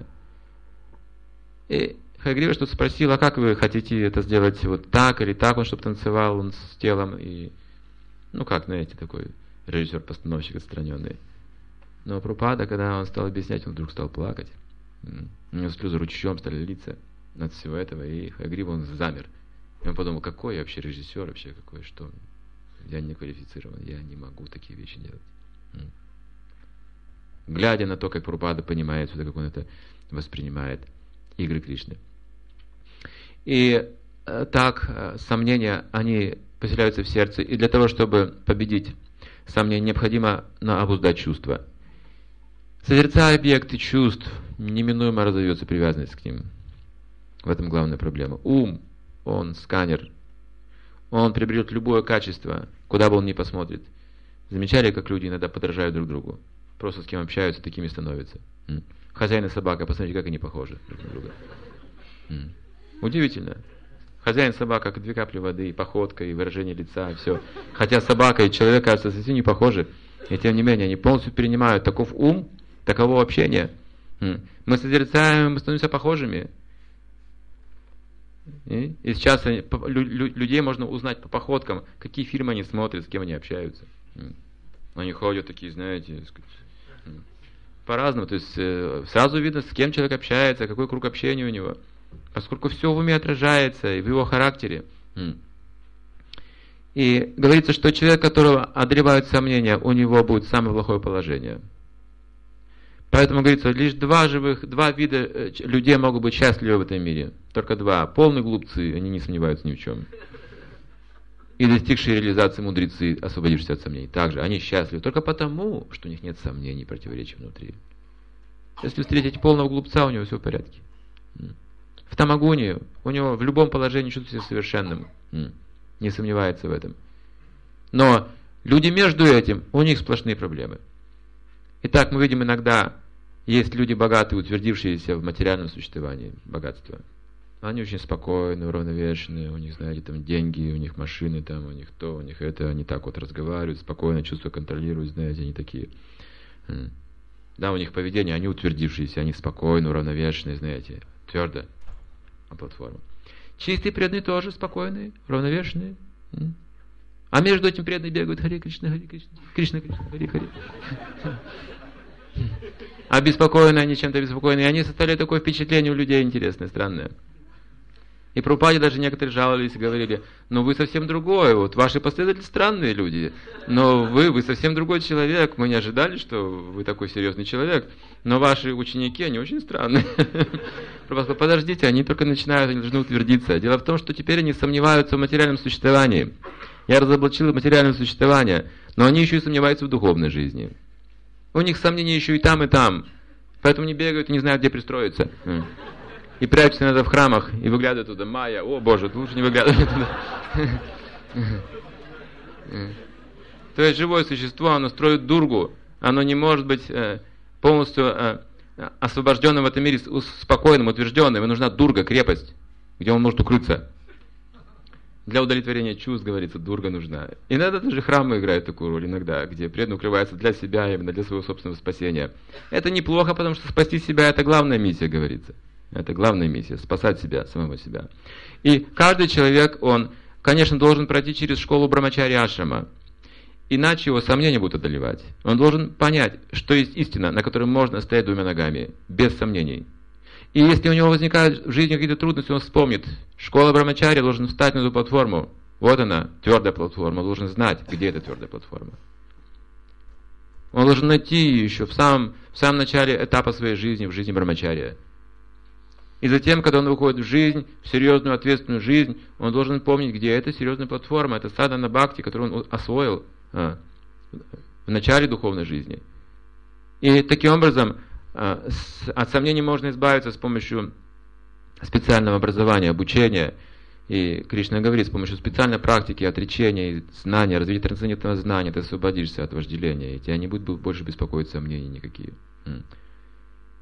И Хаягрива что-то спросил, а как вы хотите это сделать, вот так или так, он чтобы танцевал он с телом. И, ну как, знаете, такой режиссер-постановщик отстраненный. Но Прабхупада, когда он стал объяснять, он вдруг стал плакать. У него слезы ручьем стали литься от всего этого, и Хаягрива он замер. И он подумал, какой я вообще режиссер, вообще какой, что? Я не квалифицирован, я не могу такие вещи делать. Глядя на то, как Прабхупада понимает, как он это воспринимает, игры Кришны. И так сомнения, они поселяются в сердце, и для того, чтобы победить сомнения, необходимо обуздать чувства. Созерцая объекты чувств, неминуемо разовьется привязанность к ним. В этом главная проблема. Ум, он сканер, он приобретет любое качество, куда бы он ни посмотрит. Замечали, как люди иногда подражают друг другу? Просто с кем общаются, такими становятся. Хозяин и собака, посмотрите, как они похожи друг на друга. Удивительно. Хозяин и собака, как две капли воды, и походка, и выражение лица, и все. Хотя собака и человек, кажется, совсем не похожи. И тем не менее, они полностью перенимают таков ум, таково общение. Мы созерцаем, мы становимся похожими. И, и сейчас они, лю, лю, людей можно узнать по походкам, какие фильмы они смотрят, с кем они общаются. Они ходят такие, знаете, сказать, по-разному. То есть э, сразу видно, с кем человек общается, какой круг общения у него. Поскольку все в уме отражается и в его характере. И говорится, что человек, которого одолевают сомнения, у него будет самое плохое положение. Поэтому говорится, лишь два живых, два вида людей могут быть счастливы в этом мире. Только два. Полные глупцы, они не сомневаются ни в чем. И достигшие реализации мудрецы, освободившиеся от сомнений. Также они счастливы только потому, что у них нет сомнений и противоречий внутри. Если встретите полного глупца, у него все в порядке. В тамагуне у него в любом положении чувствует себя совершенным. Не сомневается в этом. Но люди между этим, у них сплошные проблемы. Итак, мы видим иногда, есть люди богатые, утвердившиеся в материальном существовании, богатства. Они очень спокойны, уравновешенные, у них, знаете, там деньги, у них машины, там, у них то, у них это, они так вот разговаривают, спокойно, чувства контролируют, знаете, они такие. Да, у них поведение, они утвердившиеся, они спокойны, уравновешенные, знаете, твердо на платформу. Чистые преданные тоже спокойные, уравновешенные. А между этим преданные бегают Харе Кришна, Харе Кришна, Кришна, Кришна, Харе Харе. А беспокойные они чем-то беспокойны. И они составляют такое впечатление у людей интересное, странное. И Прабхупаде даже некоторые жаловались и говорили, ну вы совсем другой, вот ваши последователи странные люди, но вы, вы совсем другой человек, мы не ожидали, что вы такой серьезный человек, но ваши ученики, они очень странные. Прабхупада сказал, подождите, они только начинают, они должны утвердиться. Дело в том, что теперь они сомневаются в материальном существовании. Я разоблачил материальное существование, но они еще и сомневаются в духовной жизни. У них сомнения еще и там, и там. Поэтому не бегают и не знают, где пристроиться. И прячутся иногда в храмах, и выглядывают туда. Майя, о боже, лучше не выглядывать туда. То есть живое существо, оно строит дургу. Оно не может быть полностью освобожденным в этом мире, спокойным, утвержденным. Ему нужна дурга, крепость, где он может укрыться. Для удовлетворения чувств, говорится, дурга нужна. Иногда даже храмы играют такую роль, иногда, где преданный укрывается для себя, именно для своего собственного спасения. Это неплохо, потому что спасти себя – это главная миссия, говорится. Это главная миссия – спасать себя, самого себя. И каждый человек, он, конечно, должен пройти через школу Брамачари Ашрама. Иначе его сомнения будут одолевать. Он должен понять, что есть истина, на которой можно стоять двумя ногами, без сомнений. И если у него возникают в жизни какие-то трудности, он вспомнит. Школа Брамачари должен встать на эту платформу. Вот она, твердая платформа. Он должен знать, где эта твердая платформа. Он должен найти ее еще в самом, в самом начале этапа своей жизни, в жизни Брамачария. И затем, когда он выходит в жизнь, в серьезную, ответственную жизнь, он должен помнить, где эта серьезная платформа, это садхана бхакти, которую он освоил а, в начале духовной жизни. И таким образом а, с, от сомнений можно избавиться с помощью специального образования, обучения. И Кришна говорит, с помощью специальной практики, отречения, знания, развития трансцендентного знания, ты освободишься от вожделения, и тебя не будут больше беспокоить сомнения никакие.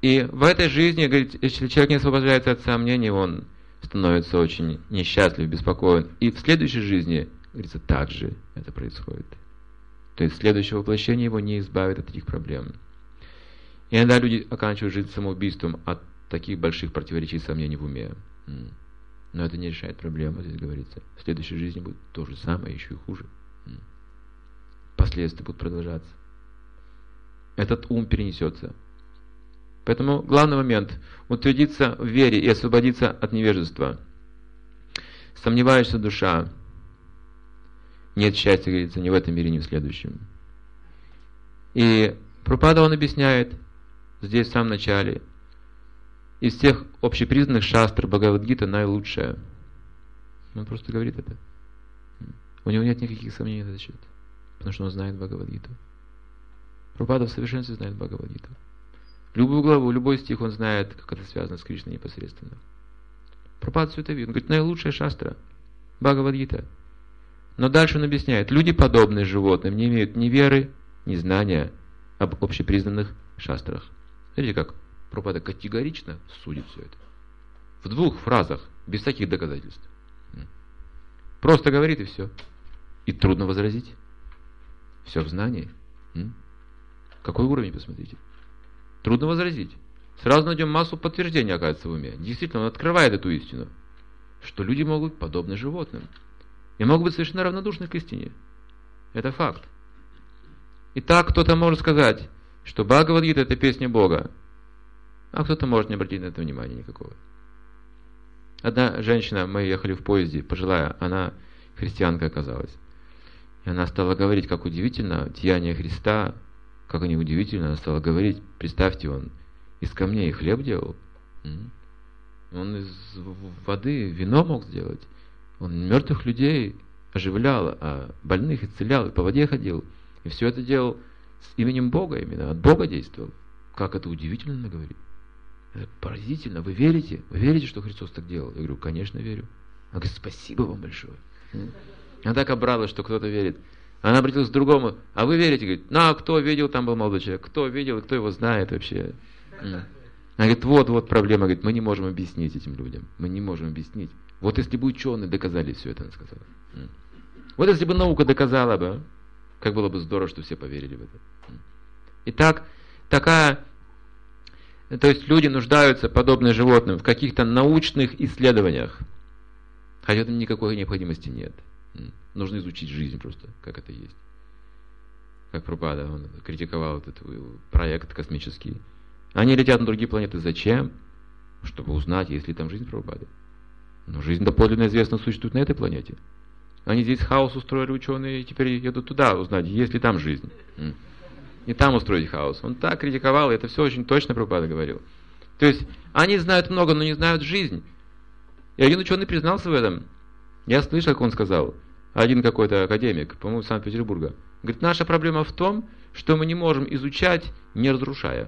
И в этой жизни, говорит, если человек не освобождается от сомнений, он становится очень несчастлив, беспокоен. И в следующей жизни, говорится, так же это происходит. То есть следующее воплощение его не избавит от этих проблем. И иногда люди оканчивают жизнь самоубийством от таких больших противоречий и сомнений в уме. Но это не решает проблему, здесь говорится. В следующей жизни будет то же самое, еще и хуже. Последствия будут продолжаться. Этот ум перенесется. Поэтому главный момент – утвердиться в вере и освободиться от невежества. Сомневающаяся душа. Нет счастья, говорится, ни в этом мире, ни в следующем. И Прабхупада, он объясняет здесь в самом начале, из всех общепризнанных шастр Бхагавад-гита наилучшая. Он просто говорит это. У него нет никаких сомнений на этот счет, потому что он знает Бхагавад-гиту. Прабхупада в совершенстве знает Бхагавад-гиту. Любую главу, любой стих он знает, как это связано с Кришной непосредственно. Прабхупада все это видит. Он говорит, наилучшая шастра Бхагавад-гита. Но дальше он объясняет, люди, подобные животным, не имеют ни веры, ни знания об общепризнанных шастрах. Смотрите, как Прабхупада категорично судит все это. В двух фразах, без всяких доказательств. Просто говорит и все. И трудно возразить. Все в знании. Какой уровень, посмотрите. Трудно возразить. Сразу найдем массу подтверждений, оказывается, в уме. Действительно, он открывает эту истину, что люди могут быть подобны животным. И могут быть совершенно равнодушны к истине. Это факт. Итак, кто-то может сказать, что Бхагавад-гита – это песня Бога, а кто-то может не обратить на это внимания никакого. Одна женщина, мы ехали в поезде, пожилая, она христианка оказалась. И она стала говорить, как удивительно, деяния Христа, как они удивительно, она стала говорить, представьте, он из камней хлеб делал, он из воды вино мог сделать, он мертвых людей оживлял, а больных исцелял, и по воде ходил. И все это делал с именем Бога именно, от Бога действовал. Как это удивительно, она говорит. Это поразительно. Вы верите? Вы верите, что Христос так делал? Я говорю, конечно, верю. Она говорит, спасибо вам большое. Она так обрадовалась, что кто-то верит. Она обратилась к другому, а вы верите? Говорит, ну, а кто видел, там был молодой человек. Кто видел, кто его знает вообще? Она говорит, вот, вот проблема. Говорит, мы не можем объяснить этим людям. Мы не можем объяснить. Вот если бы ученые доказали все это, она сказала. Вот если бы наука доказала бы, как было бы здорово, что все поверили в это. Итак, такая, то есть люди нуждаются, подобные животным, в каких-то научных исследованиях. Хотя в этом никакой необходимости нет. Нужно изучить жизнь просто, как это есть. Как Прабхупада, он критиковал этот проект космический. Они летят на другие планеты. Зачем? Чтобы узнать, есть ли там жизнь Прабхупады. Но жизнь доподлинно известно существует на этой планете. Они здесь хаос устроили, ученые, и теперь едут туда узнать, есть ли там жизнь. И там устроить хаос. Он так критиковал, и это все очень точно Прабхупада говорил. То есть, они знают много, но не знают жизнь. И один ученый признался в этом. Я слышал, как он сказал, один какой-то академик, по-моему, из Санкт-Петербурга. Говорит, наша проблема в том, что мы не можем изучать, не разрушая.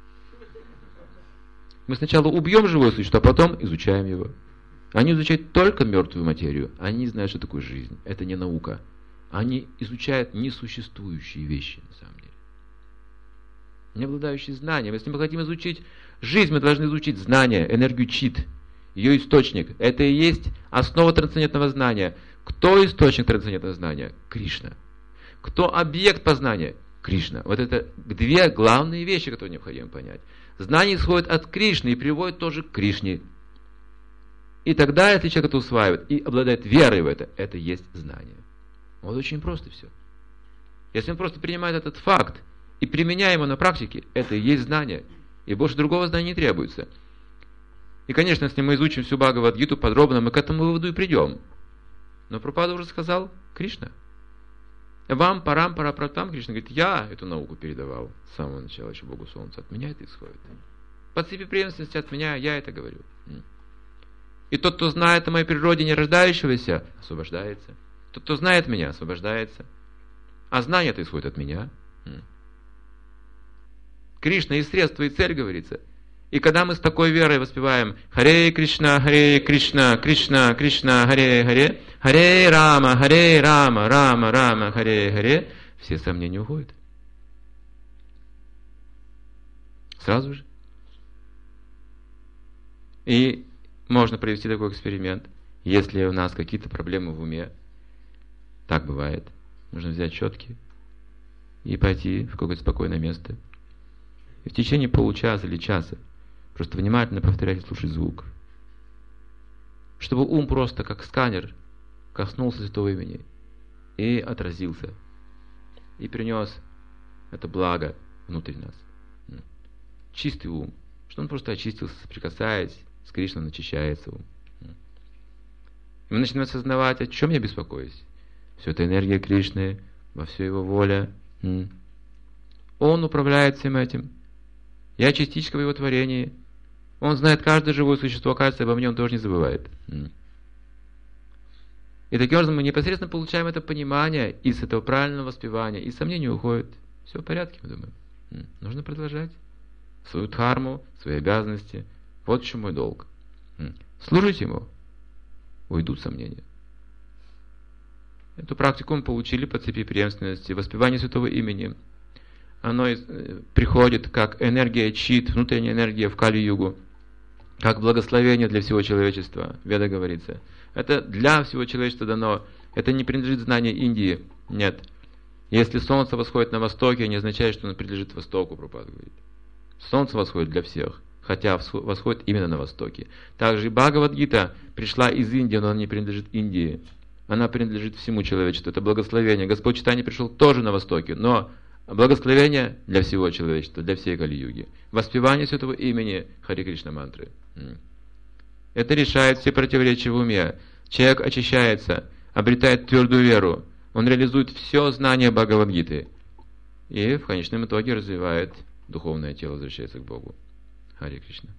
Мы сначала убьем живое существо, а потом изучаем его. Они изучают только мертвую материю. Они не знают, что такое жизнь. Это не наука. Они изучают несуществующие вещи, на самом деле. Не обладающие знанием. Если мы хотим изучить жизнь, мы должны изучить знание, энергию чит, ее источник. Это и есть основа трансцендентного знания. Кто источник трансцендентного знания? Кришна. Кто объект познания? Кришна. Вот это две главные вещи, которые необходимо понять. Знание исходит от Кришны и приводит тоже к Кришне. И тогда, если человек это усваивает и обладает верой в это, это и есть знание. Вот очень просто все. Если он просто принимает этот факт и применяет его на практике, это и есть знание. И больше другого знания не требуется. И, конечно, если мы изучим всю Бхагавад-гиту подробно, мы к этому выводу и придем. Но Прабхупада уже сказал Кришна. Вам, парам, парапратам, Кришна говорит, я эту науку передавал с самого начала еще Богу Солнца. От меня это исходит. По цепи преемственности от меня я это говорю. И тот, кто знает о моей природе нерождающегося, освобождается. Тот, кто знает меня, освобождается. А знание это исходит от меня. Кришна и средство, и цель, говорится. И когда мы с такой верой воспеваем Харе Кришна, Харе Кришна, Кришна, Кришна, Харе Харе, Харе Рама, Харе Рама, Рама, Рама, Харе Харе, все сомнения уходят. Сразу же. И можно провести такой эксперимент. Если у нас какие-то проблемы в уме, так бывает, нужно взять щетки и пойти в какое-то спокойное место. И в течение получаса или часа просто внимательно повторять и слушать звук. Чтобы ум просто как сканер коснулся святого имени и отразился. И принес это благо внутрь нас. Чистый ум. Что он просто очистился, соприкасаясь с Кришной, он очищается ум. И мы начинаем осознавать, о чем я беспокоюсь. Все это энергия Кришны, во все его воля. Он управляет всем этим. Я частичка в его творении. Он знает каждое живое существо, кажется, обо мне он тоже не забывает. И таким образом мы непосредственно получаем это понимание из этого правильного воспевания, и сомнения уходят. Все в порядке, мы думаем. Нужно продолжать свою дхарму, свои обязанности. Вот в чем мой долг. Служить ему, уйдут сомнения. Эту практику мы получили по цепи преемственности, воспевание святого имени. Оно приходит как энергия чит, внутренняя энергия в Кали-югу, как благословение для всего человечества. Веда говорится. Это для всего человечества дано. Это не принадлежит знанию Индии. Нет. Если солнце восходит на востоке, не означает, что оно принадлежит востоку, Прабхупада говорит. Солнце восходит для всех, хотя восходит именно на востоке. Также и Бхагавад-гита пришла из Индии, но она не принадлежит Индии. Она принадлежит всему человечеству. Это благословение. Господь Чайтанья пришел тоже на востоке, но благословение для всего человечества, для всей Кали-юги. Воспевание святого имени Хари Кришна мантры. Это решает все противоречия в уме. Человек очищается, обретает твердую веру. Он реализует все знание Бхагавад-гиты. И в конечном итоге развивает духовное тело, возвращается к Богу. Хари Кришна.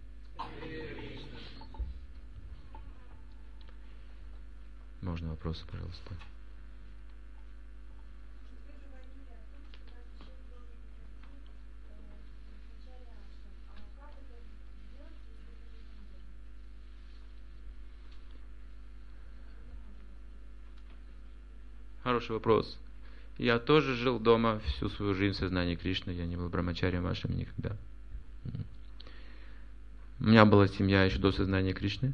Можно вопросы, пожалуйста? Хороший вопрос. Я тоже жил дома всю свою жизнь в сознании Кришны. Я не был брамачарием вашим никогда. У меня была семья еще до сознания Кришны.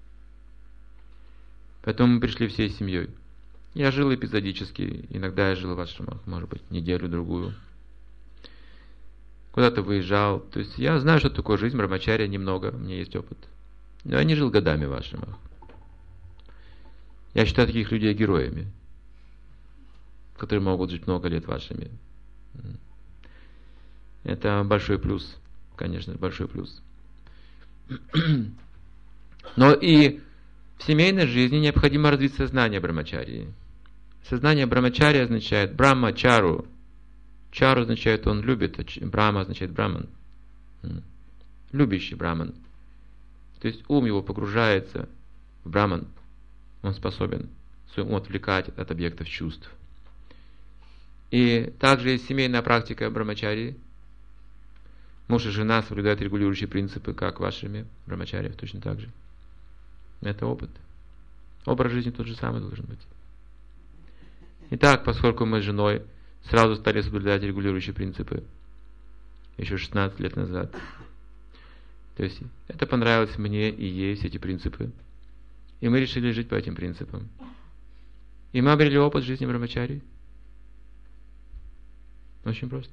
Поэтому мы пришли всей семьей. Я жил эпизодически. Иногда я жил в ашрамах, может быть, неделю-другую. Куда-то выезжал. То есть я знаю, что такое жизнь брамачария немного. У меня есть опыт. Но я не жил годами в ашрамах. Я считаю таких людей героями, которые могут жить много лет вашими. Это большой плюс, конечно, большой плюс. Но и в семейной жизни необходимо развить сознание брамачарии. Сознание брамачарии означает брамачару. Чару означает он любит, а брама означает браман. Любящий браман. То есть ум его погружается в браман. Он способен свой ум отвлекать от объектов чувств. И также есть семейная практика брамачарии. Муж и жена соблюдают регулирующие принципы, как вашими брамачариях, точно так же. Это опыт. Образ жизни тот же самый должен быть. Итак, поскольку мы с женой сразу стали соблюдать регулирующие принципы, еще шестнадцать лет назад, то есть это понравилось мне и ей, все эти принципы, и мы решили жить по этим принципам. И мы обрели опыт жизни брамачарии. Очень просто.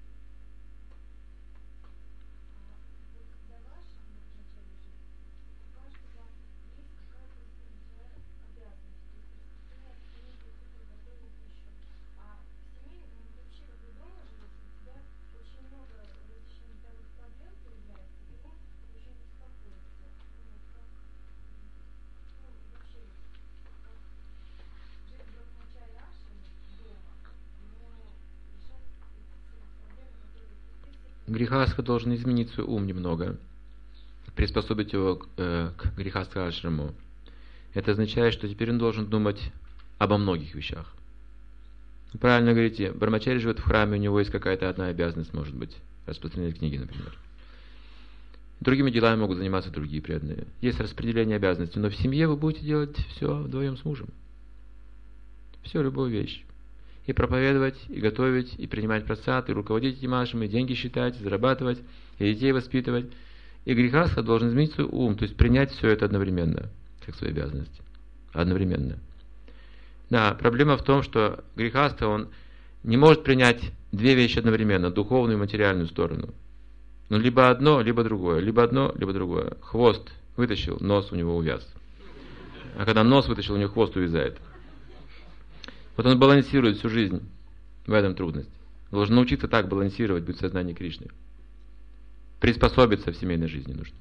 Грихастха должен изменить свой ум немного, приспособить его к, э, к грихастха ашраму. Это означает, что теперь он должен думать обо многих вещах. Правильно говорите, брамачари живет в храме, у него есть какая-то одна обязанность, может быть, распространять книги, например. Другими делами могут заниматься другие преданные. Есть распределение обязанностей, но в семье вы будете делать все вдвоем с мужем. Все, любую вещь. И проповедовать, и готовить, и принимать просад, и руководить этим ашрамом, и деньги считать, и зарабатывать, и детей воспитывать, И грехастха должен изменить свой ум, то есть принять все это одновременно, как свои обязанности. Одновременно. Да, проблема в том, что грехастха, он не может принять две вещи одновременно, духовную и материальную сторону. Ну, либо одно, либо другое. Либо одно, либо другое. Хвост вытащил, нос у него увяз. А когда нос вытащил, у него хвост увязает. Вот он балансирует всю жизнь. В этом трудность. Должен научиться так балансировать, быть в сознании Кришны. Приспособиться в семейной жизни нужно.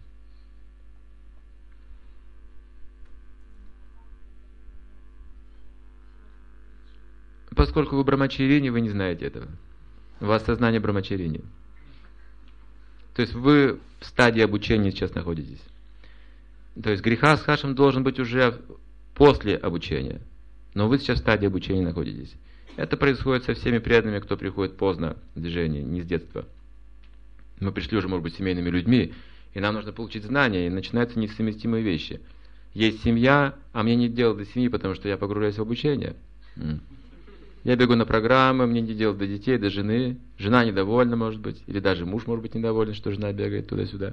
Поскольку вы брамачарини, вы не знаете этого. У вас сознание брамачарини. То есть вы в стадии обучения сейчас находитесь. То есть грехастхашам должен быть уже после обучения. Но вы сейчас в стадии обучения находитесь. Это происходит со всеми преданными, кто приходит поздно в движение, не с детства. Мы пришли уже, может быть, семейными людьми, и нам нужно получить знания, и начинаются несовместимые вещи. Есть семья, а мне нет дела до семьи, потому что я погружаюсь в обучение. Я бегу на программы, мне не дело до детей, до жены. Жена недовольна, может быть, или даже муж может быть недоволен, что жена бегает туда-сюда.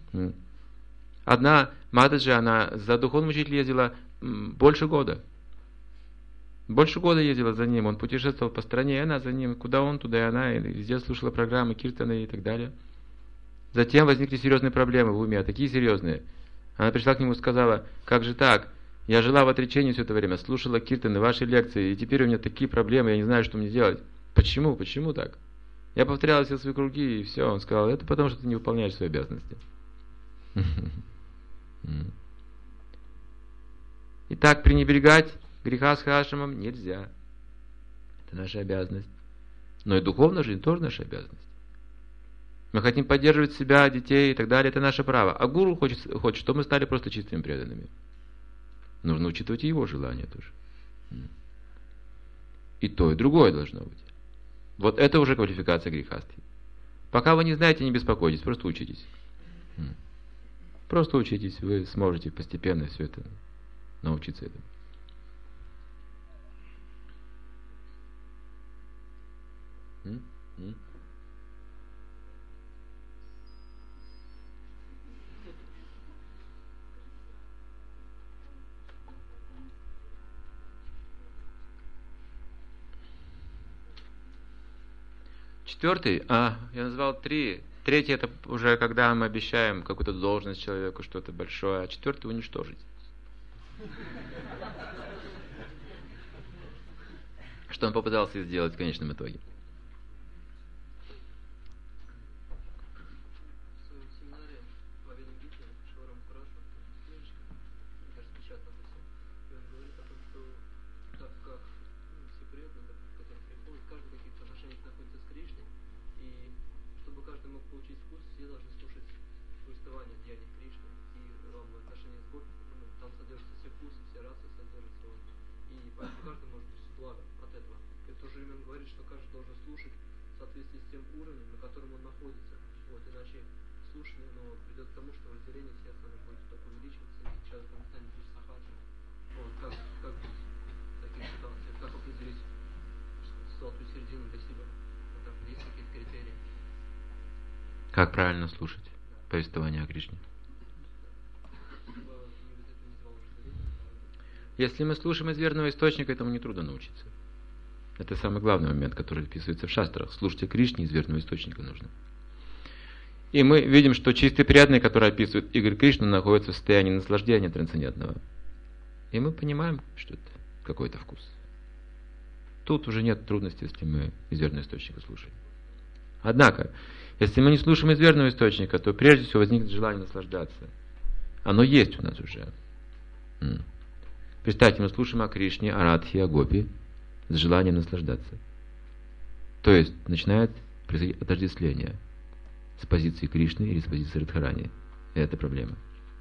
Одна Матаджи, она за духовным учителем ездила больше года. Больше года ездила за ним, он путешествовал по стране, и она за ним, куда он, туда и она, и везде слушала программы, киртаны и так далее. Затем возникли серьезные проблемы в уме, такие серьезные. Она пришла к нему и сказала: как же так? Я жила в отречении все это время, слушала киртаны, ваши лекции, и теперь у меня такие проблемы, я не знаю, что мне делать. Почему? Почему так? Я повторяла все свои круги, и все. Он сказал: это потому, что ты не выполняешь свои обязанности. Итак, пренебрегать грехастха-ашрамам нельзя. Это наша обязанность. Но и духовная жизнь тоже наша обязанность. Мы хотим поддерживать себя, детей и так далее, это наше право. А гуру хочет, хочет, чтобы мы стали просто чистыми преданными. Нужно учитывать и его желания тоже. И то, и другое должно быть. Вот это уже квалификация грехастхи. Пока вы не знаете, не беспокойтесь, просто учитесь. Просто учитесь, вы сможете постепенно все это научиться этому. М? М? Четвертый, а, я назвал три. Третий — это уже когда мы обещаем какую-то должность человеку, что-то большое, а четвертый — уничтожить. Что он попытался сделать в конечном итоге. Как правильно слушать повествование о Кришне? Если мы слушаем из верного источника, этому нетрудно научиться. Это самый главный момент, который описывается в шастрах. Слушать о Кришне из верного источника нужно. И мы видим, что чистые преданные, которые описывают Игорь Кришну, находятся в состоянии наслаждения трансцендентного. И мы понимаем, что это какой-то вкус. Тут уже нет трудностей, если мы из верного источника слушаем. Однако, если мы не слушаем из верного источника, то прежде всего возникнет желание наслаждаться. Оно есть у нас уже. Представьте, мы слушаем о Кришне, о Радхе, о Гопи с желанием наслаждаться. То есть начинает происходить отождествление с позиции Кришны или с позиции Радхарани. И это проблема.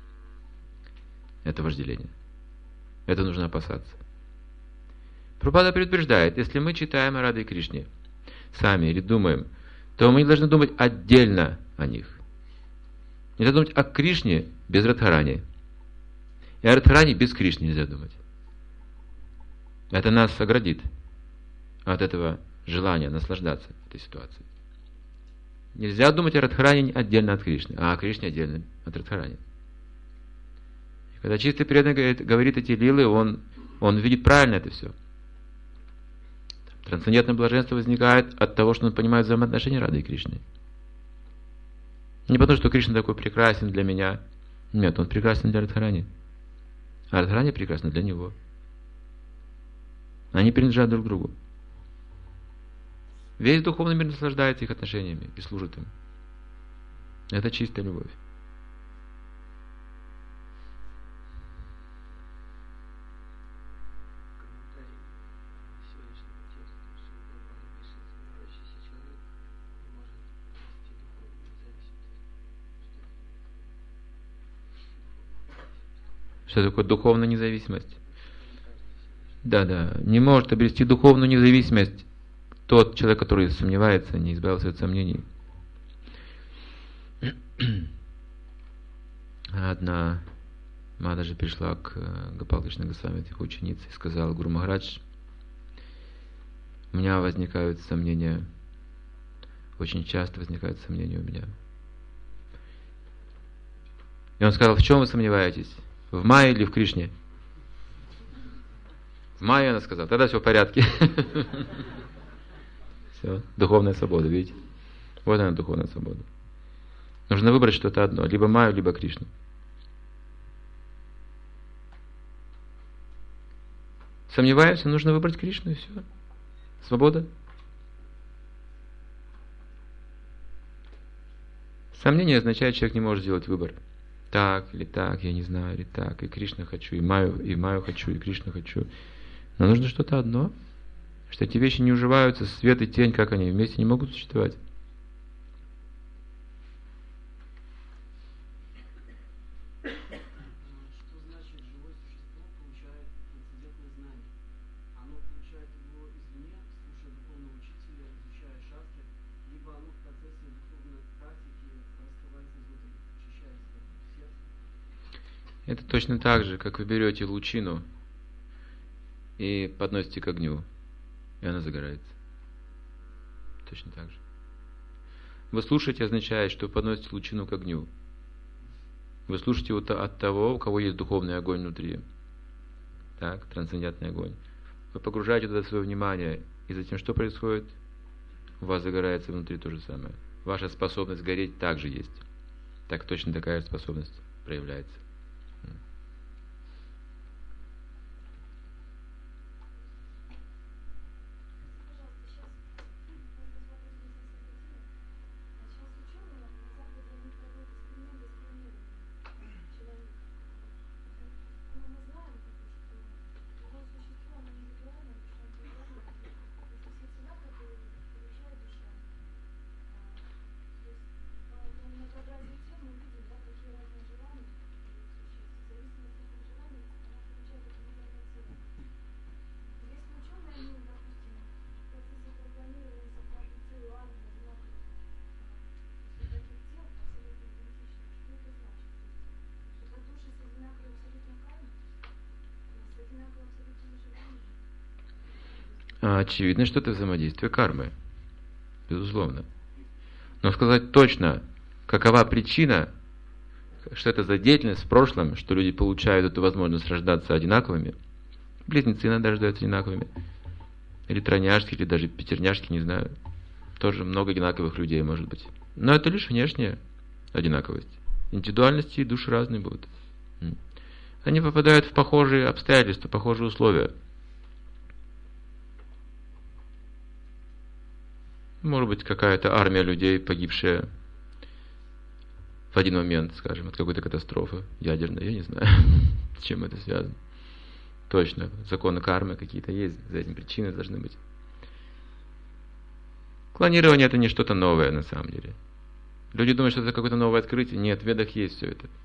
Это вожделение. Это нужно опасаться. Прабхупада предупреждает, если мы читаем о Радхе и Кришне сами или думаем, то мы не должны думать отдельно о них. Нельзя думать о Кришне без Радхарани. И о Радхарани без Кришны нельзя думать. Это нас оградит от этого желания наслаждаться этой ситуацией. Нельзя думать о Радхарани отдельно от Кришны, а о Кришне отдельно от Радхарани. Когда чистый преданный говорит, говорит эти лилы, он, он видит правильно это все. Трансцендентное блаженство возникает от того, что он понимает взаимоотношения Рады и Кришны. Не потому, что Кришна такой прекрасен для меня. Нет, он прекрасен для Радхарани. А Радхарани прекрасна для него. Они принадлежат друг другу. Весь духовный мир наслаждается их отношениями и служит им. Это чистая любовь. Что такое духовная независимость? Да-да, не может обрести духовную независимость тот человек, который сомневается, не избавился от сомнений. Одна Мадажи пришла к Гопал Кришна Госвами, их ученице, и сказала: Гуру Махарадж, у меня возникают сомнения, очень часто возникают сомнения у меня. И он сказал: в чем вы сомневаетесь? В Майе или в Кришне? В Майе, она сказала, тогда все в порядке. Все, духовная свобода, видите? Вот она, духовная свобода. Нужно выбрать что-то одно, либо Майю, либо Кришну. Сомневаемся, нужно выбрать Кришну, и все. Свобода. Сомнение означает, что человек не может сделать выбор. Так или так, я не знаю, или так, и Кришну хочу, и Майю, и Майю хочу, и Кришну хочу. Но нужно что-то одно, что эти вещи не уживаются, свет и тень, как они вместе не могут существовать. Что значит живое существо получает трансцендентное знание? Оно получает его извне, слушая духовного учителя, изучая шастры, либо оно в процессе духовной практики раскрывается изнутри, очищается сердце? Это точно так же, как вы берете лучину и подносите к огню, и она загорается. Точно так же. Вы слушаете означает, что вы подносите лучину к огню. Вы слушаете вот от того, у кого есть духовный огонь внутри. Так, трансцендентный огонь. Вы погружаете туда свое внимание, и затем что происходит? У вас загорается внутри то же самое. Ваша способность гореть также есть. Так точно такая способность проявляется. Очевидно, что это взаимодействие кармы. Безусловно. Но сказать точно, какова причина, что это за деятельность в прошлом, что люди получают эту возможность рождаться одинаковыми, близнецы иногда рождаются одинаковыми, или тройняшки, или даже пятерняшки, не знаю. Тоже много одинаковых людей может быть. Но это лишь внешняя одинаковость. Индивидуальности и души разные будут. Они попадают в похожие обстоятельства, похожие условия. Может быть, какая-то армия людей, погибшая в один момент, скажем, от какой-то катастрофы ядерной, я не знаю, с чем это связано. Точно, законы кармы какие-то есть, за этим причины должны быть. Клонирование — это не что-то новое на самом деле. Люди думают, что это какое-то новое открытие. Нет, в Ведах есть все это.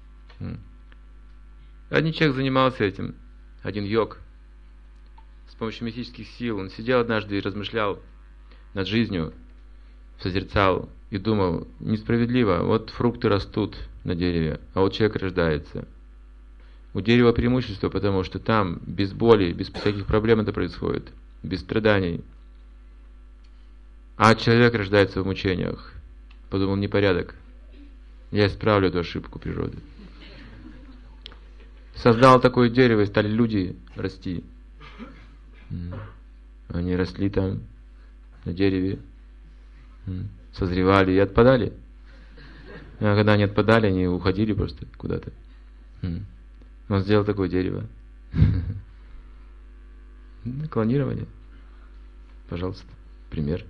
Один человек занимался этим, один йог, с помощью мистических сил. Он сидел однажды и размышлял над жизнью, созерцал и думал: несправедливо, вот фрукты растут на дереве, а вот человек рождается. У дерева преимущество, потому что там без боли, без всяких проблем это происходит, без страданий. А человек рождается в мучениях. Подумал, непорядок. Я исправлю эту ошибку природы. Создал такое дерево, и стали люди расти. Они росли там, на дереве, созревали и отпадали. А когда они отпадали, они уходили просто куда-то. Он сделал такое дерево. Клонирование. Пожалуйста, пример.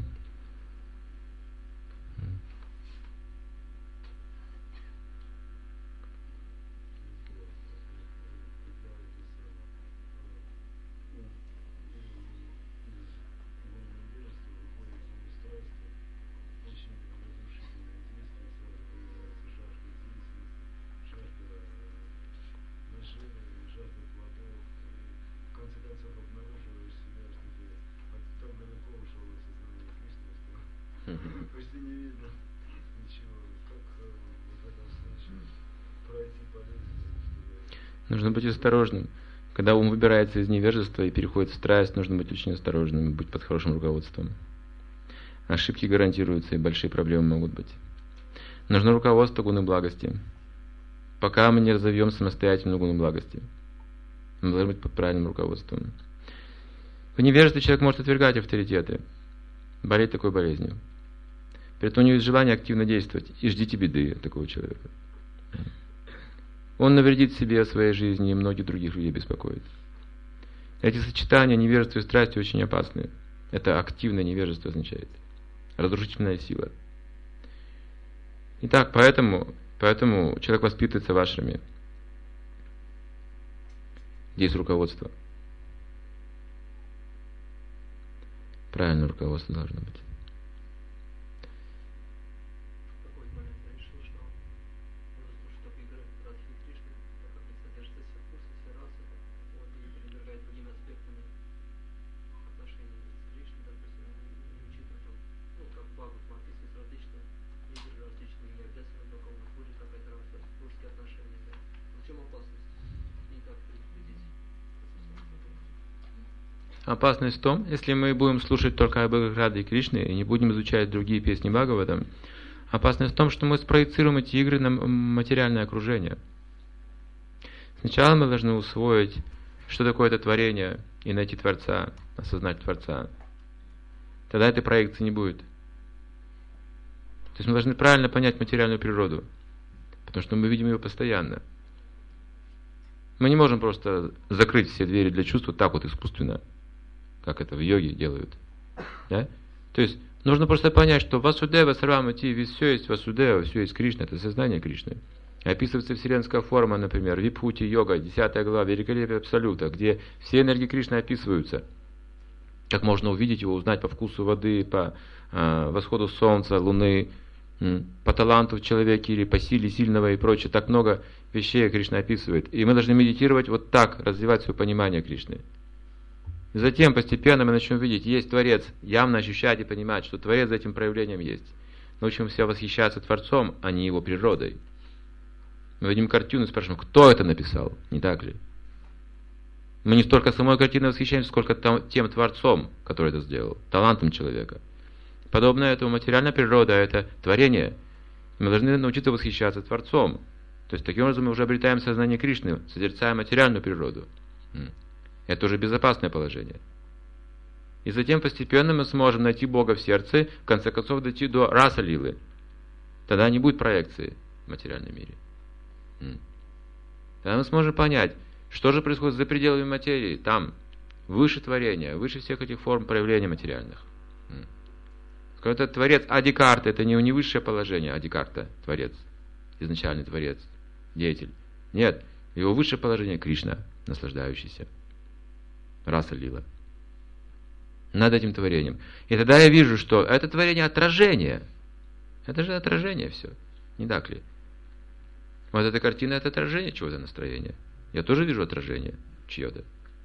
Почти не видно ничего. Как в этом случае пройти по лестнице? Нужно быть осторожным. Когда ум выбирается из невежества и переходит в страсть, нужно быть очень осторожным и быть под хорошим руководством. Ошибки гарантируются, и большие проблемы могут быть. Нужно руководство гуны благости. Пока мы не разовьем самостоятельную гуну благости, мы должны быть под правильным руководством. В невежестве человек может отвергать авторитеты, болеть такой болезнью. При этом у него есть желание активно действовать, и ждите беды от такого человека. Он навредит себе, своей жизни, и многих других людей беспокоит. Эти сочетания невежества и страсти очень опасны. Это активное невежество означает. Разрушительная сила. Итак, поэтому, поэтому человек воспитывается в ашраме. Здесь руководство. Правильное руководство должно быть. Опасность в том, если мы будем слушать только об Раде и Кришне и не будем изучать другие песни Бхагаватам, опасность в том, что мы спроецируем эти игры на материальное окружение. Сначала мы должны усвоить, что такое это творение, и найти Творца, осознать Творца. Тогда этой проекции не будет. То есть мы должны правильно понять материальную природу, потому что мы видим ее постоянно. Мы не можем просто закрыть все двери для чувств вот так вот искусственно, как это в йоге делают. Да? То есть нужно просто понять, что Васудева Сарвамати, ведь все есть Васудева, все есть Кришна, это сознание Кришны. Описывается вселенская форма, например, Випхути йога, десятая глава, Великолепие Абсолюта, где все энергии Кришны описываются. Как можно увидеть его, узнать по вкусу воды, по э, восходу солнца, луны, м, по таланту в человеке или по силе сильного и прочее. Так много вещей Кришна описывает. И мы должны медитировать вот так, развивать свое понимание Кришны. И затем постепенно мы начнем видеть, есть Творец, явно ощущать и понимать, что Творец за этим проявлением есть. Научимся восхищаться Творцом, а не его природой. Мы видим картину и спрашиваем, кто это написал, не так ли? Мы не столько самой картиной восхищаемся, сколько там, тем Творцом, который это сделал, талантом человека. Подобно этому материальная природа – это творение. Мы должны научиться восхищаться Творцом. То есть таким образом мы уже обретаем сознание Кришны, созерцая материальную природу. Это уже безопасное положение. И затем постепенно мы сможем найти Бога в сердце, в конце концов дойти до раса лилы. Тогда не будет проекции в материальном мире. Тогда мы сможем понять, что же происходит за пределами материи, там, выше творения, выше всех этих форм проявления материальных. Когда Творец Адикарта, это не, не высшее положение Адикарта, Творец, изначальный Творец, деятель. Нет, его высшее положение Кришна, наслаждающийся. Раса лила. Над этим творением. И тогда я вижу, что это творение отражение. Это же отражение все. Не так ли? Вот эта картина — это отражение чего-то настроения. Я тоже вижу отражение чье-то.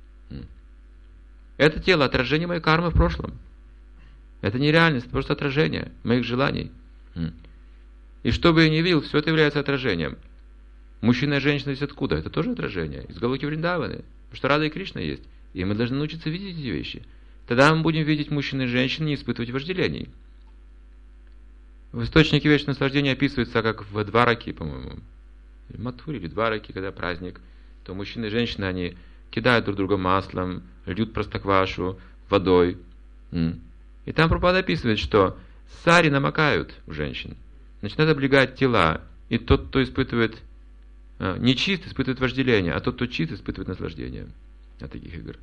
Это тело — отражение моей кармы в прошлом. Это не реальность, это просто отражение моих желаний. И что бы я ни видел, все это является отражением. Мужчина и женщина есть откуда? Это тоже отражение. Из Галоки Вриндаваны. Потому что Рада и Кришна есть. И мы должны научиться видеть эти вещи. Тогда мы будем видеть мужчин и женщин, не испытывать вожделений. В источнике вечного наслаждения описывается как в Двараке, по-моему, в Матхуре или Двараке, когда праздник, то мужчины и женщины, они кидают друг друга маслом, льют простоквашу, водой. И там Прабхупада описывает, что сари намокают у женщин, начинают облегать тела, и тот, кто испытывает нечист, испытывает вожделение, а тот, кто чист, испытывает наслаждение от таких игр.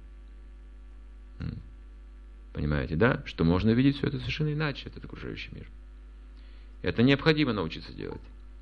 Понимаете, да? Что можно видеть все это совершенно иначе, этот окружающий мир. Это необходимо научиться делать.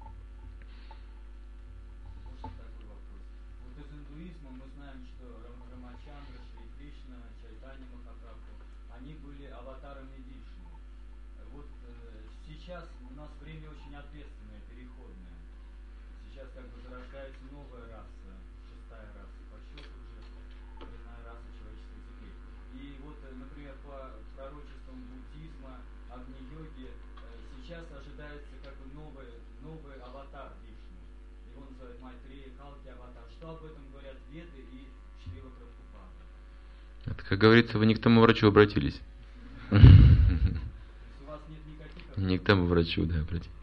Вот из индуизма мы знаем, что Рамачандра, Шри Кришна, Чайтанья Махапрабху, они были аватарами Вишну. Вот сейчас у нас время очень ответственное, переходное. Сейчас как бы зарождается новая раса, шестая раса по счету уже, коренная раса человеческой земли. И вот, например, по пророчествам буддизма, Агни-йоги, сейчас ожидается как бы новый, новый аватар Вишну. Его называют Майтрея, Калки аватар. Что об этом говорят Веды и Шрила Прабхупада? Это, как говорится, вы не к тому врачу обратились. У вас нет никаких... Не к тому врачу, да, обратились.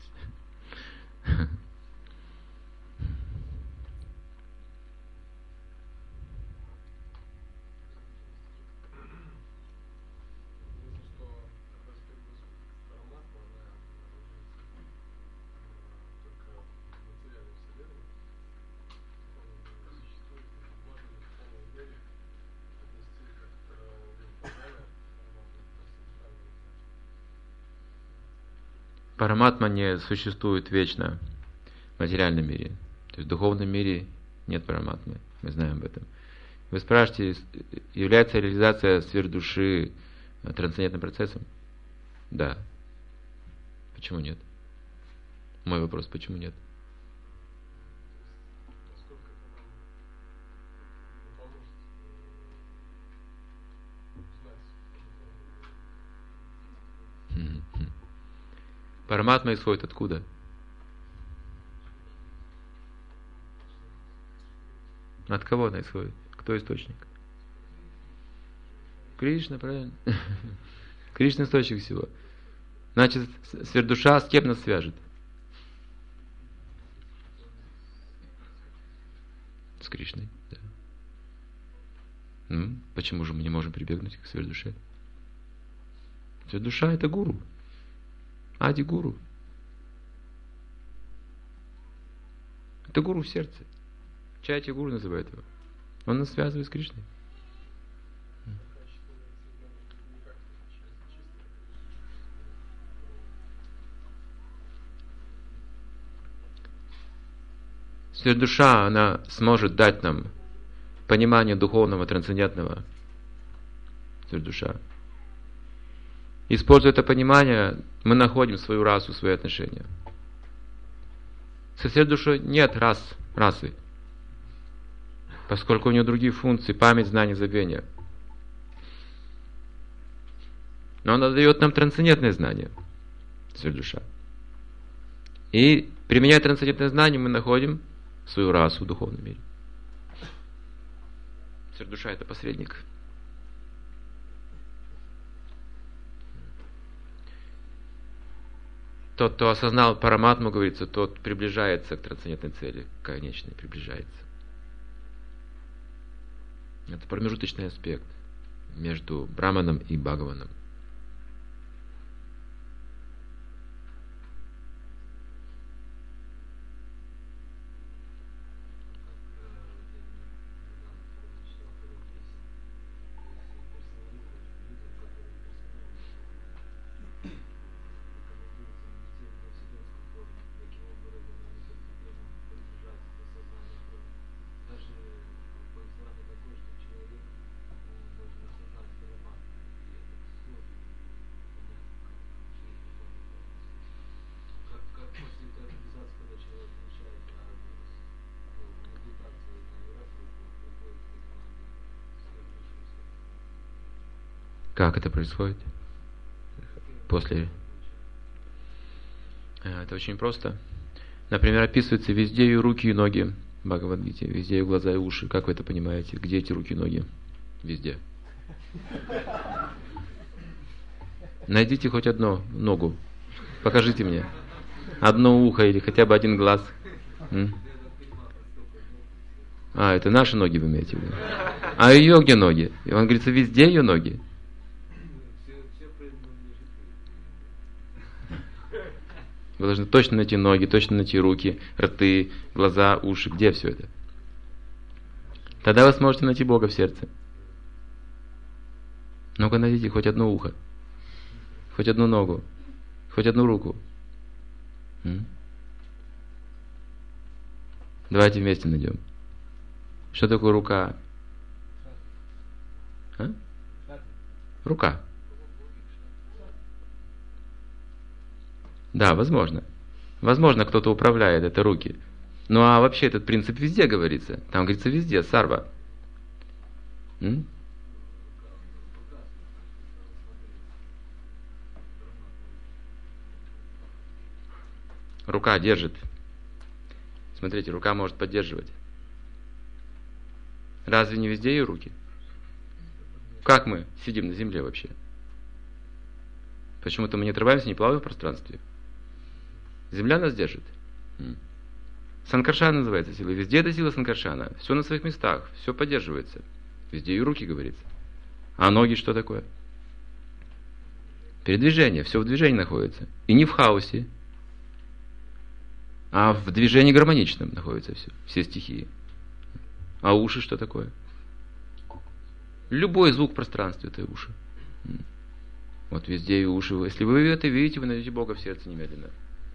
Параматма не существует вечно в материальном мире. То есть в духовном мире нет параматмы. Мы знаем об этом. Вы спрашиваете, является реализация сфер души трансцендентным процессом? Да. Почему нет? Мой вопрос, почему нет? Параматма исходит откуда? От кого она исходит? Кто источник? Кришна, правильно? Кришна источник всего. Значит, сверхдуша с кем нас свяжет? С Кришной, да. Ну, почему же мы не можем прибегнуть к сверхдуше? Сверхдуша — это гуру. Ади-гуру. Это гуру в сердце. Чайти-гуру называют его. Он нас связывает с Кришной. Сверхдуша, она сможет дать нам понимание духовного, трансцендентного. Сверхдуша. Используя это понимание, мы находим свою расу, свои отношения. Со сверхдушой нет рас, расы, поскольку у нее другие функции, память, знание, забвение. Но она дает нам трансцендентное знание, сверхдуша. И, применяя трансцендентное знание, мы находим свою расу в духовном мире. Сверхдуша — это посредник. Тот, кто осознал параматму, говорится, тот приближается к трансцендентной цели, к конечной, приближается. Это промежуточный аспект между Браманом и Бхагаваном. Как это происходит? После... Это очень просто. Например, описывается везде и руки, и ноги в Бхагавад-гите, везде и глаза, и уши. Как вы это понимаете? Где эти руки и ноги? Везде. Найдите хоть одну ногу. Покажите мне. Одно ухо или хотя бы один глаз. М? А, это наши ноги вы имеете в виду. А ее где ноги? И он говорится, везде ее ноги. Вы должны точно найти ноги, точно найти руки, рты, глаза, уши. Где все это? Тогда вы сможете найти Бога в сердце. Ну-ка найдите хоть одно ухо, хоть одну ногу, хоть одну руку. М? Давайте вместе найдем. Что такое рука? А? Рука. Да, возможно. Возможно, кто-то управляет, это руки. Ну а вообще этот принцип везде говорится. Там говорится везде, сарва. М? Рука держит. Смотрите, рука может поддерживать. Разве не везде ее руки? Как мы сидим на земле вообще? Почему-то мы не отрываемся, не плаваем в пространстве. Земля нас держит. Санкаршана называется сила. Везде это сила Санкаршана. Все на своих местах, все поддерживается. Везде и руки, говорится. А ноги что такое? Передвижение. Все в движении находится. И не в хаосе, а в движении гармоничном находится все. Все стихии. А уши что такое? Любой звук в пространстве — это уши. Вот везде и уши. Если вы это видите, вы найдете Бога в сердце немедленно.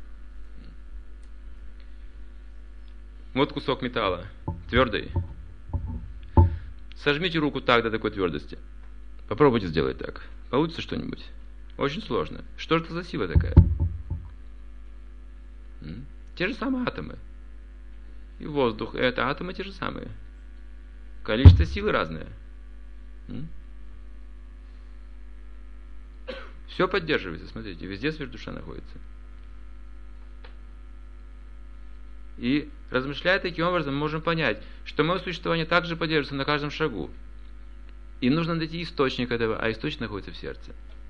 Вот кусок металла, твердый. Сожмите руку так до такой твердости. Попробуйте сделать так. Получится что-нибудь? Очень сложно. Что же это за сила такая? М? Те же самые атомы. И воздух, и это атомы те же самые. Количество силы разное. М? Все поддерживается, смотрите, везде сверхдуша находится. И размышляя таким образом, мы можем понять, что мое существование также поддерживается на каждом шагу. И нужно найти источник этого, а источник находится в сердце.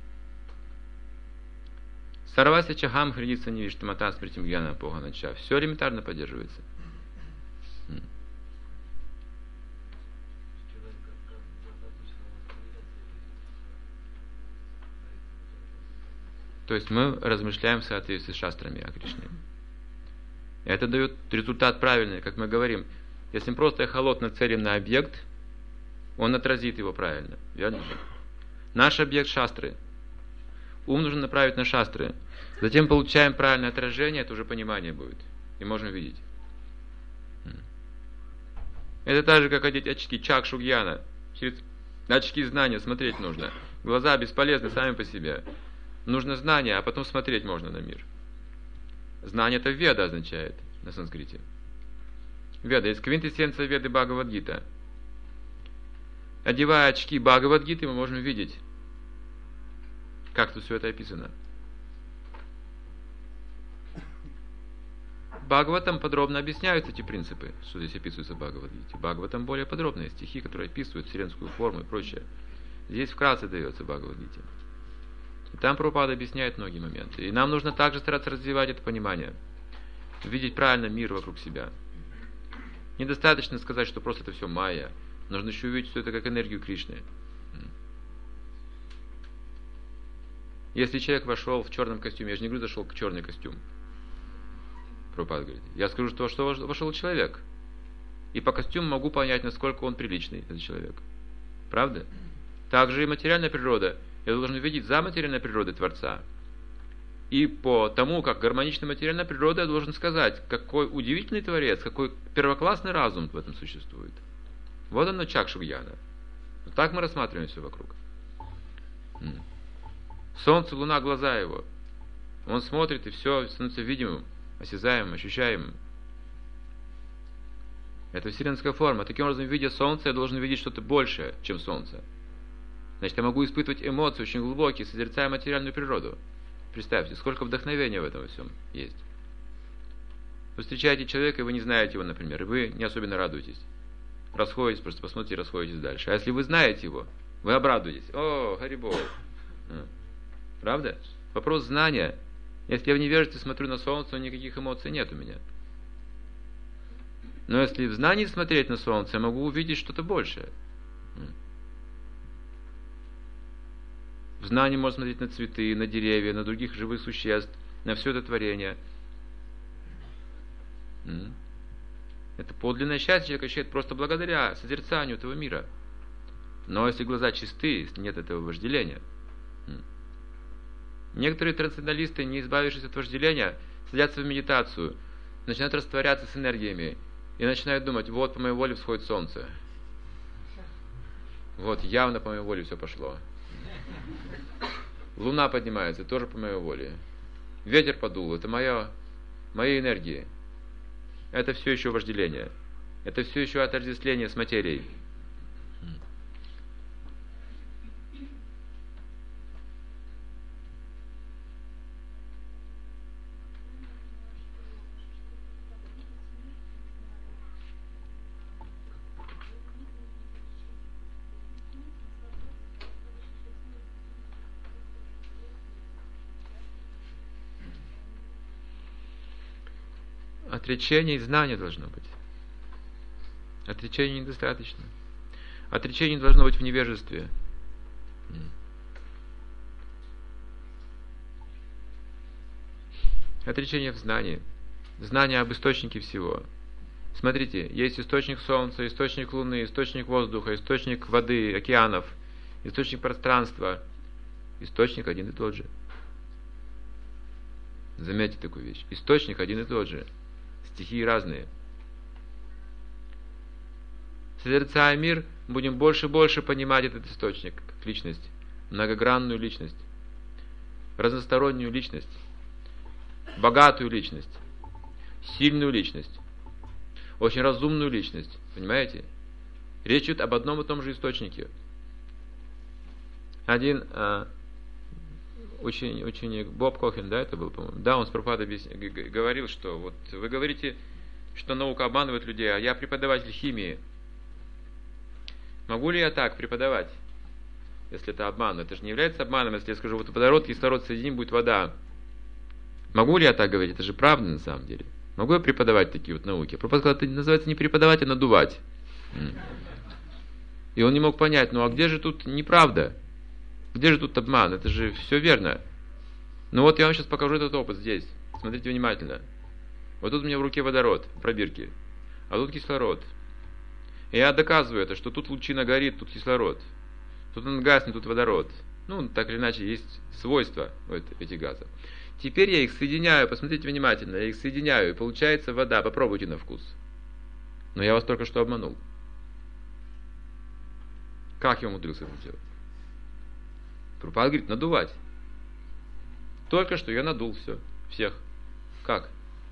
Сарвася чахам хридится невиштамата спритим гьяна поганача. Все элементарно поддерживается. То есть мы размышляем в соответствии с шастрами о Кришне. И это дает результат правильный, как мы говорим. Если мы просто эхолот нацелим на объект, он отразит его правильно. Верно же? Наш объект шастры. Ум нужно направить на шастры. Затем получаем правильное отражение, это уже понимание будет. И можем видеть. Это так же, как одеть очки чакшу гьяна. Через очки знания смотреть нужно. Глаза бесполезны сами по себе. Нужно знание, а потом смотреть можно на мир. Знание — это веда означает на санскрите. Веда. Есть квинтэссенция веды Бхагавад-гита. Одевая очки Бхагавад-гиты, мы можем видеть, как тут все это описано. Бхагаватам подробно объясняются эти принципы, что здесь описывается в Бхагавад-гите. Бхагаватам более подробные стихи, которые описывают вселенскую форму и прочее. Здесь вкратце дается в Бхагавад-гите. И там Прабхупада объясняет многие моменты. И нам нужно также стараться развивать это понимание. Видеть правильно мир вокруг себя. Недостаточно сказать, что просто это все майя. Нужно еще увидеть все это как энергию Кришны. Если человек вошел в черном костюме, я же не говорю, зашел в черный костюм. Прабхупада говорит. Я скажу, что, что вошел человек. И по костюму могу понять, насколько он приличный, этот человек. Правда? Также и материальная природа. Я должен видеть за материальной природой Творца. И по тому, как гармонична материальная природа, я должен сказать, какой удивительный Творец, какой первоклассный разум в этом существует. Вот оно чакшу-гьяна. Вот так мы рассматриваем все вокруг. Солнце, луна, глаза его. Он смотрит, и все становится видимым, осязаемым, ощущаемым. Это вселенская форма. Таким образом, видя солнце, я должен видеть что-то большее, чем солнце. Значит, я могу испытывать эмоции очень глубокие, созерцая материальную природу. Представьте, сколько вдохновения в этом во всем есть. Вы встречаете человека, и вы не знаете его, например, и вы не особенно радуетесь. Расходитесь, просто посмотрите, расходитесь дальше. А если вы знаете его, вы обрадуетесь. О, Харибол. Правда? Вопрос знания. Если я в невежестве смотрю на солнце, никаких эмоций нет у меня. Но если в знании смотреть на солнце, я могу увидеть что-то большее. В знании можно смотреть на цветы, на деревья, на других живых существ, на все это творение. Это подлинное счастье человек ощущает просто благодаря созерцанию этого мира. Но если глаза чисты, если нет этого вожделения. Некоторые трансценденталисты, не избавившись от вожделения, садятся в медитацию, начинают растворяться с энергиями и начинают думать: вот по моей воле всходит солнце. Вот явно по моей воле все пошло. Луна поднимается, тоже по моей воле. Ветер подул, это моя, мои энергии. Это все еще вожделение. Это все еще отождествление с материей. Отречение и знание должно быть. Отречения недостаточно. Отречение должно быть в невежестве. Отречение в знании. Знание об источнике всего. Смотрите, есть источник солнца, источник луны, источник воздуха, источник воды, океанов, источник пространства. Источник один и тот же. Заметьте такую вещь. Источник один и тот же. Стихии разные. Созерцая мир, будем больше и больше понимать этот источник, как личность, многогранную личность, разностороннюю личность, богатую личность, сильную личность, очень разумную личность. Понимаете? Речь идет об одном и том же источнике. Один а, Ученик, ученик Боб Кохен, да, это был, по-моему. Да, он с Прабхупадой говорил, что вот вы говорите, что наука обманывает людей, а я преподаватель химии. Могу ли я так преподавать, если это обман? Это же не является обманом, если я скажу, вот водород, кислород соединим, будет вода. Могу ли я так говорить? Это же правда на самом деле. Могу я преподавать такие вот науки? Прабхупада сказал, это называется не преподавать, а надувать. И он не мог понять, ну а где же тут неправда? Где же тут обман? Это же все верно. Ну вот я вам сейчас покажу этот опыт здесь. Смотрите внимательно. Вот тут у меня в руке водород, пробирки. А тут кислород. И я доказываю это, что тут лучина горит, тут кислород. Тут он гаснет, тут водород. Ну, так или иначе, есть свойства у этих газов. Теперь я их соединяю, посмотрите внимательно, я их соединяю, и получается вода. Попробуйте на вкус. Но я вас только что обманул. Как я умудрился это сделать? Прабхупада говорит, надувать. Только что я надул все. Всех. Как?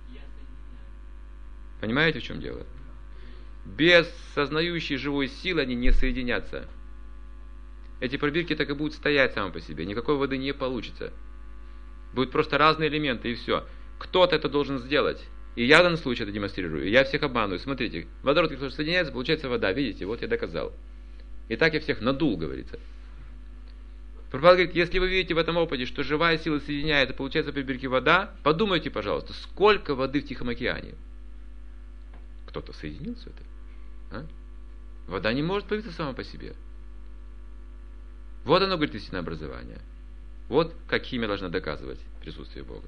Понимаете, в чем дело? Без сознающей живой силы они не соединятся. Эти пробирки так и будут стоять сами по себе. Никакой воды не получится. Будут просто разные элементы, и все. Кто-то это должен сделать. И я в данном случае это демонстрирую. И я всех обманываю. Смотрите, водород, который соединяется, получается вода. Видите, вот я доказал. И так я всех надул, говорится. Прабхупада говорит, если вы видите в этом опыте, что живая сила соединяет, и получается при бирке вода, подумайте, пожалуйста, сколько воды в Тихом океане? Кто-то соединил все это? А? Вода не может появиться сама по себе. Вот оно, говорит, истинное образование. Вот как химия должна доказывать присутствие Бога.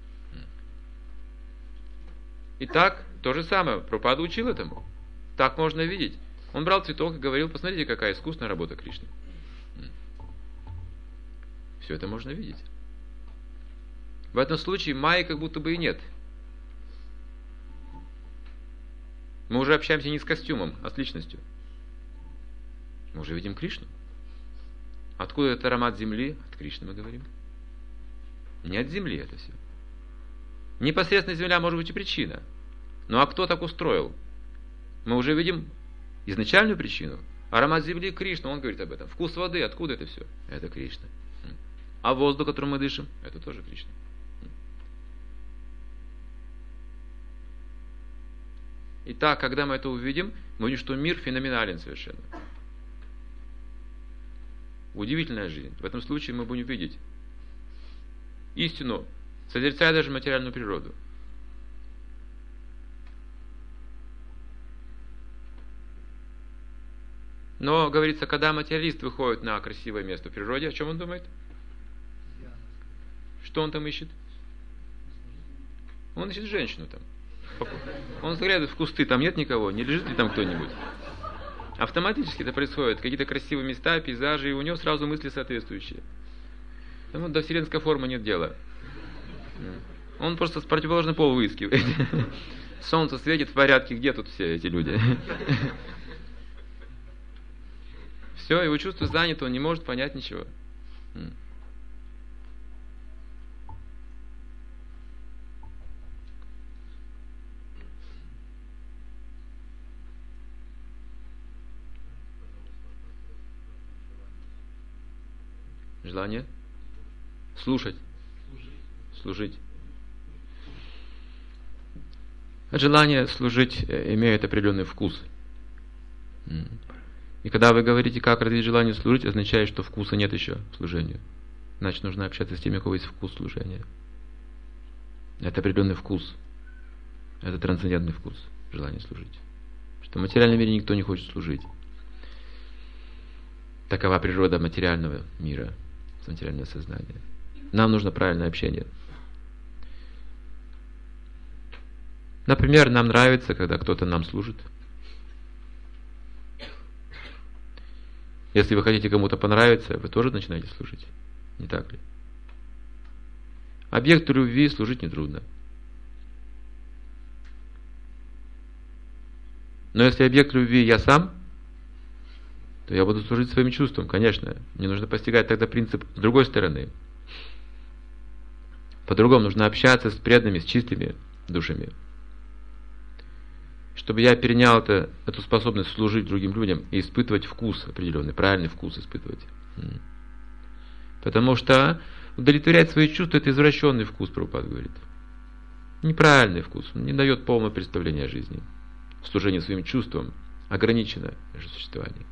Итак, то же самое. Прабхупада учил этому. Так можно видеть. Он брал цветок и говорил, посмотрите, какая искусная работа Кришны. Все это можно видеть. В этом случае майи как будто бы и нет. Мы уже общаемся не с костюмом, а с личностью. Мы уже видим Кришну. Откуда этот аромат земли? От Кришны мы говорим. Не от земли это все. Непосредственно земля может быть и причина. Ну а кто так устроил? Мы уже видим изначальную причину. Аромат земли Кришна, он говорит об этом. Вкус воды, откуда это все? Это Кришна. А воздух, которым мы дышим, это тоже Кришна. Итак, когда мы это увидим, мы увидим, что мир феноменален совершенно. Удивительная жизнь. В этом случае мы будем видеть истину созерцая даже материальную природу. Но, говорится, когда материалист выходит на красивое место в природе, о чем он думает? Что он там ищет? Он ищет женщину там. Он заглядывает в кусты, там нет никого, не лежит ли там кто-нибудь. Автоматически это происходит. Какие-то красивые места, пейзажи, и у него сразу мысли соответствующие. Ему до вселенской формы нет дела. Он просто с противоположным полом выискивает. Солнце светит в порядке, где тут все эти люди? Все, его чувство занято, он не может понять ничего. Желание? Слушать. Служить. Желание служить имеет определенный вкус. И когда вы говорите, как развить желание служить, означает, что вкуса нет еще в служении. Значит, нужно общаться с теми, у кого есть вкус служения. Это определенный вкус. Это трансцендентный вкус, желание служить. Что в материальном мире никто не хочет служить. Такова природа материального мира, материальное сознание. Нам нужно правильное общение. Например, нам нравится, когда кто-то нам служит. Если вы хотите кому-то понравиться, вы тоже начинаете служить. Не так ли? Объекту любви служить нетрудно. Но если объект любви я сам, то я буду служить своим чувствам, конечно. Мне нужно постигать тогда принцип с другой стороны. По-другому нужно общаться с преданными, с чистыми душами. Чтобы я перенял это, эту способность служить другим людям и испытывать вкус определенный, правильный вкус испытывать. Потому что удовлетворять свои чувства — это извращенный вкус, Прабхупада говорит. Неправильный вкус, он не дает полного представления о жизни. Служение своим чувствам ограничено наше существование.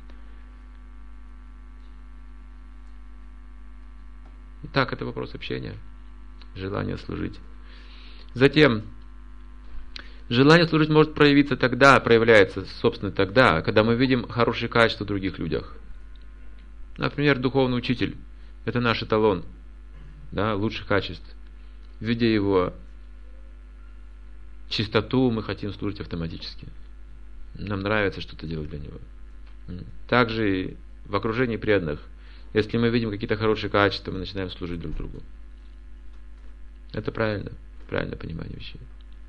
Итак, это вопрос общения, желание служить. Затем, желание служить может проявиться тогда, проявляется, собственно, тогда, когда мы видим хорошие качества в других людях. Например, духовный учитель – это наш эталон, да, лучших качеств. Видя его чистоту, мы хотим служить автоматически. Нам нравится что-то делать для него. Также и в окружении преданных. Если мы видим какие-то хорошие качества, мы начинаем служить друг другу. Это правильно, правильное понимание вещей.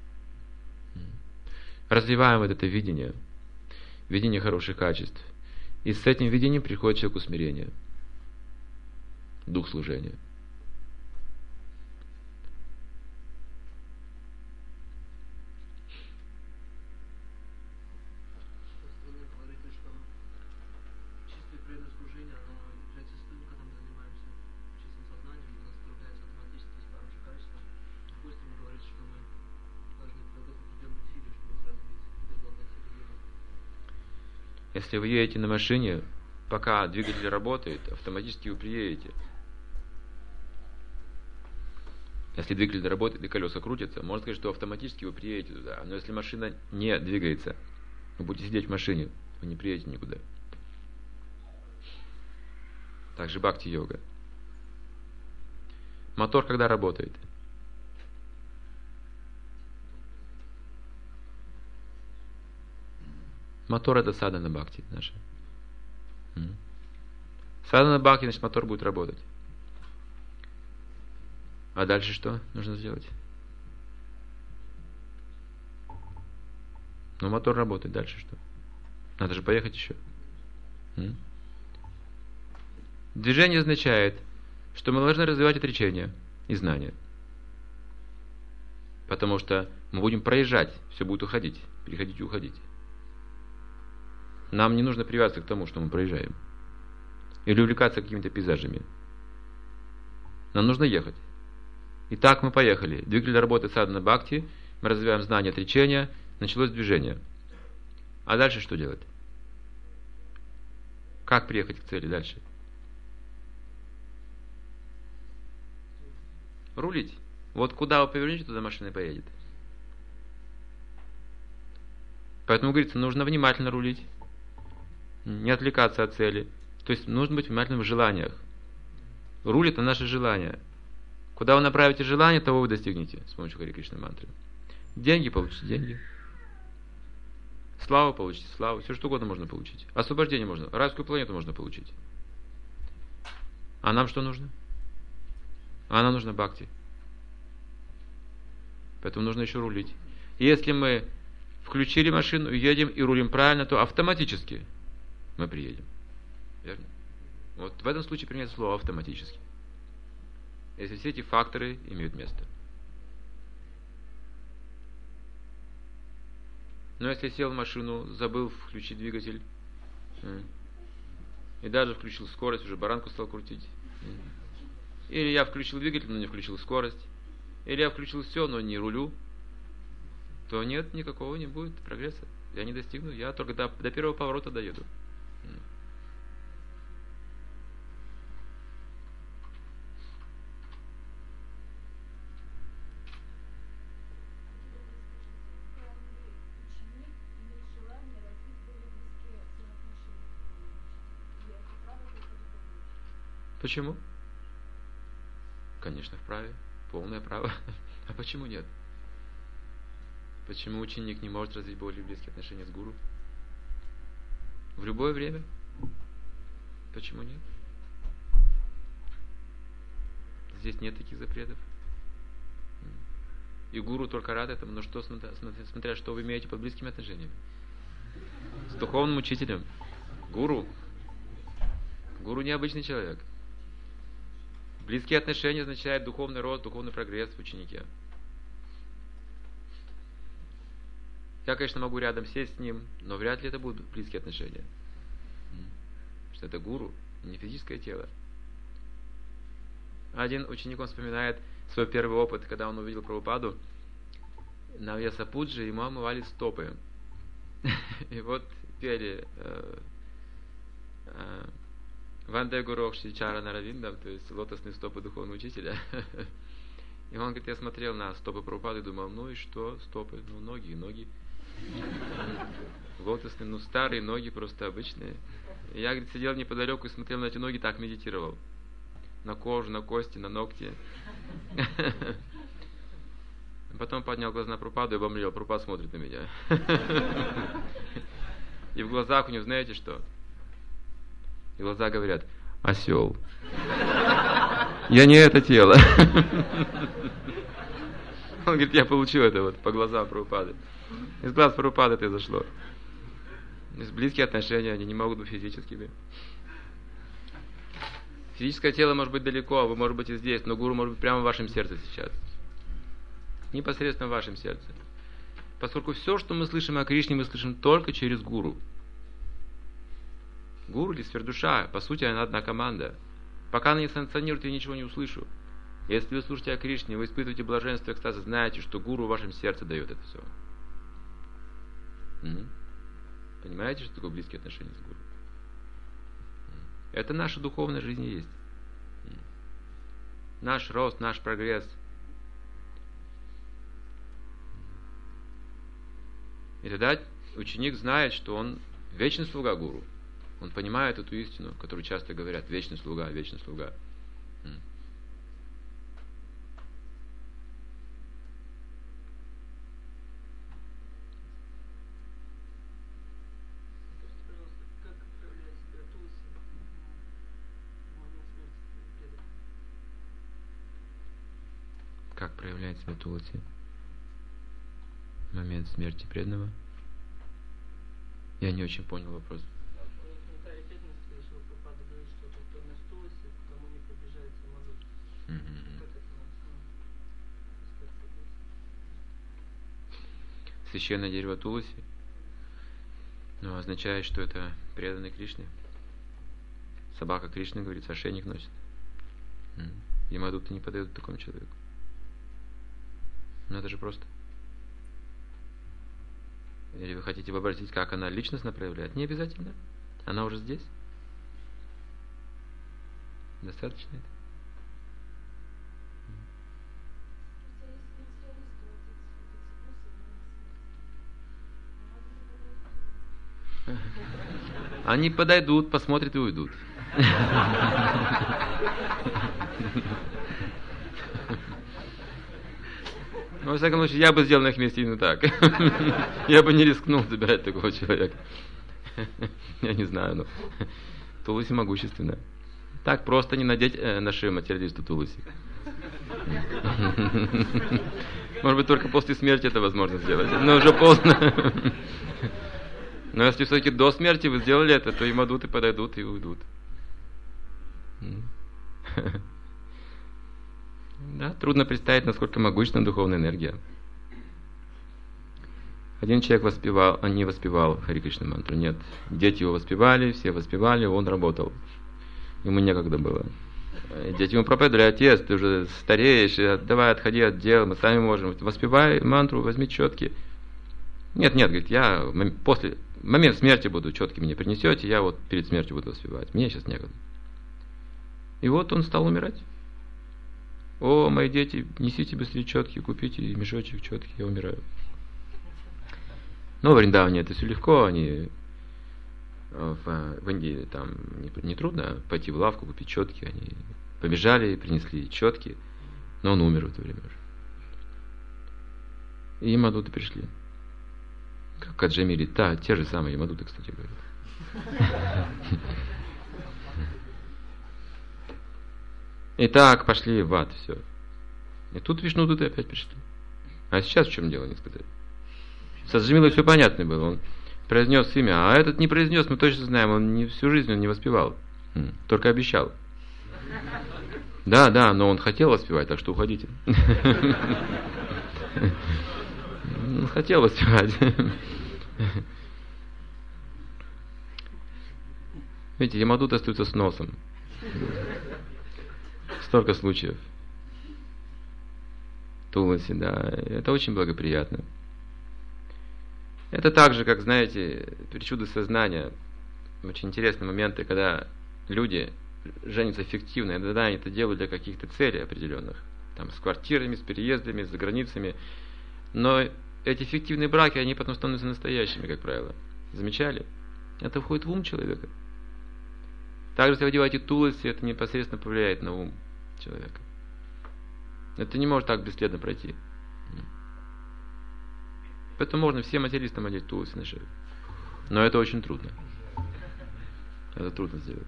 Развиваем вот это видение, видение хороших качеств. И с этим видением приходит человеку смирение, дух служения. Если вы едете на машине, пока двигатель работает, автоматически вы приедете. Если двигатель работает и колеса крутятся, можно сказать, что автоматически вы приедете туда. Но если машина не двигается, вы будете сидеть в машине, вы не приедете никуда. Также бхакти-йога. Мотор когда работает? Мотор — это садхана бхакти наша. Садхана бхакти, значит, мотор будет работать. А дальше что нужно сделать? Ну, мотор работает, дальше что? Надо же поехать еще. Движение означает, что мы должны развивать отречение и знания. Потому что мы будем проезжать, все будет уходить, переходить и уходить. Нам не нужно привязываться к тому, что мы проезжаем. Или увлекаться какими-то пейзажами. Нам нужно ехать. Итак, мы поехали. Двигатель работает садхана бхакти, мы развиваем знание отречения, началось движение. А дальше что делать? Как приехать к цели дальше? Рулить. Вот куда вы повернете, туда машина поедет. Поэтому, говорится, нужно внимательно рулить. Не отвлекаться от цели. То есть нужно быть внимательным в желаниях. Руль — это наше желание. Куда вы направите желание, того вы достигнете с помощью Харе Кришна мантры. Деньги — получите деньги. Славу — получите славу. Все что угодно можно получить. Освобождение можно. Райскую планету можно получить. А нам что нужно? А нам нужно бхакти. Поэтому нужно еще рулить. Если мы включили машину, едем и рулим правильно, то автоматически мы приедем. Верно? Вот в этом случае применяется слово автоматически. Если все эти факторы имеют место. Но если сел в машину, забыл включить двигатель, и даже включил скорость, уже баранку стал крутить. Или я включил двигатель, но не включил скорость. Или я включил все, но не рулю, то нет, никакого не будет прогресса. Я не достигну, я только до, до первого поворота доеду. Почему? Конечно, вправе. Полное право. А почему нет? Почему ученик не может развить более близкие отношения с гуру? В любое время? Почему нет? Здесь нет таких запретов. И гуру только рад этому, но что, смотря, смотря что вы имеете под близкими отношениями? С духовным учителем. Гуру. Гуру необычный человек. Близкие отношения означают духовный рост, духовный прогресс в ученике. Я, конечно, могу рядом сесть с ним, но вряд ли это будут близкие отношения. Потому что это гуру, не физическое тело. Один ученик, он вспоминает свой первый опыт, когда он увидел Прабхупаду. На Вьясапуджи ему омывали стопы. И вот пели Ванде Гурох Шичара Наравиндам, то есть лотосные стопы духовного учителя. И он говорит, я смотрел на стопы Прабхупады и думал, ну и что, стопы, ну ноги, ноги. Лотосные, ну старые ноги, просто обычные. И я, говорит, сидел неподалеку и смотрел на эти ноги, так медитировал. На кожу, на кости, на ногти. Потом поднял глаза на Прабхупаду и обомлел. Прабхупада смотрит на меня. И в глазах у него, знаете что? И глаза говорят, осел. Я не это тело. Он говорит, я получил это вот по глазам Прабхупады. Из глаз Прабхупады это зашло. Из близкие отношения, они не могут быть физическими. Физическое тело может быть далеко, а вы, может быть, и здесь, но гуру может быть прямо в вашем сердце сейчас. Непосредственно в вашем сердце. Поскольку все, что мы слышим о Кришне, мы слышим только через гуру. Гуру или сверхдуша, по сути, она одна команда. Пока она не санкционирует, я ничего не услышу. Если вы слушаете о Кришне, вы испытываете блаженство и экстаз, знаете, что гуру в вашем сердце дает это все. Угу. Понимаете, что такое близкие отношения с гуру? Это наша духовная жизнь и есть. Наш рост, наш прогресс. И тогда ученик знает, что он вечный слуга гуру. Он понимает эту истину, которую часто говорят, вечный слуга, вечный слуга. Как проявляет себя Туласи в момент смерти преданного? Я не очень понял вопрос. Священное дерево Туласи, ну, означает, что это преданный Кришне. Собака Кришны, говорится, ошейник носит. Ямадуты не подают такому человеку. Ну это же просто. Или вы хотите вообразить, как она личностно проявляет? Не обязательно. Она уже здесь. Достаточно это. Они подойдут, посмотрят и уйдут. Но, во всяком случае, я бы сделал на их месте именно так. Я бы не рискнул забирать такого человека. Я не знаю, но Туласи могущественная. Так просто не надеть э, на шею материалисту Туласи. Может быть, только после смерти это возможно сделать. Но уже поздно. Но если все-таки до смерти вы сделали это, то и мадуты подойдут и уйдут. Да, трудно представить, насколько могущественна духовная энергия. Один человек воспевал, а не воспевал Хари Кришна мантру. Нет, дети его воспевали, все воспевали, он работал. Ему некогда было. Дети ему проповедовали: отец, ты уже стареешь, давай отходи от дел, мы сами можем. Воспевай мантру, возьми четки. Нет, нет, говорит, я после, в момент смерти буду, четки мне принесете, я вот перед смертью буду воспевать. Мне сейчас некогда. И вот он стал умирать. О, мои дети, несите быстрее четки, купите мешочек четки, я умираю. Но в Вриндаване это все легко, они в, в Индии там не, не трудно пойти в лавку, купить четки, они побежали, принесли четки, но он умер в это время уже. И мадуты пришли. Как Каджамили, да, те же самые мадуты, кстати говоря. И так пошли в ад, все. И тут Вишнудуты опять пришли. А сейчас в чем дело, не сказали. Со Джамилой все понятно было. Он произнес имя, а этот не произнес, мы точно знаем, он не, всю жизнь он не воспевал. Только обещал. Да, да, но он хотел воспевать, так что уходите. Он хотел воспевать. Видите, Ямадуты остаются с носом. Столько случаев. Туласи, да. Это очень благоприятно. Это так же, как, знаете, причуды сознания. Очень интересные моменты, когда люди женятся фиктивно, и тогда они это делают для каких-то целей определенных. Там, с квартирами, с переездами, с границами. Но эти фиктивные браки, они потом становятся настоящими, как правило. Замечали? Это входит в ум человека. Также, если вы одеваете туласи, это непосредственно повлияет на ум человека. Это не может так бесследно пройти. Поэтому можно всем материалистам одеть туласи на шею. Но это очень трудно. Это трудно сделать.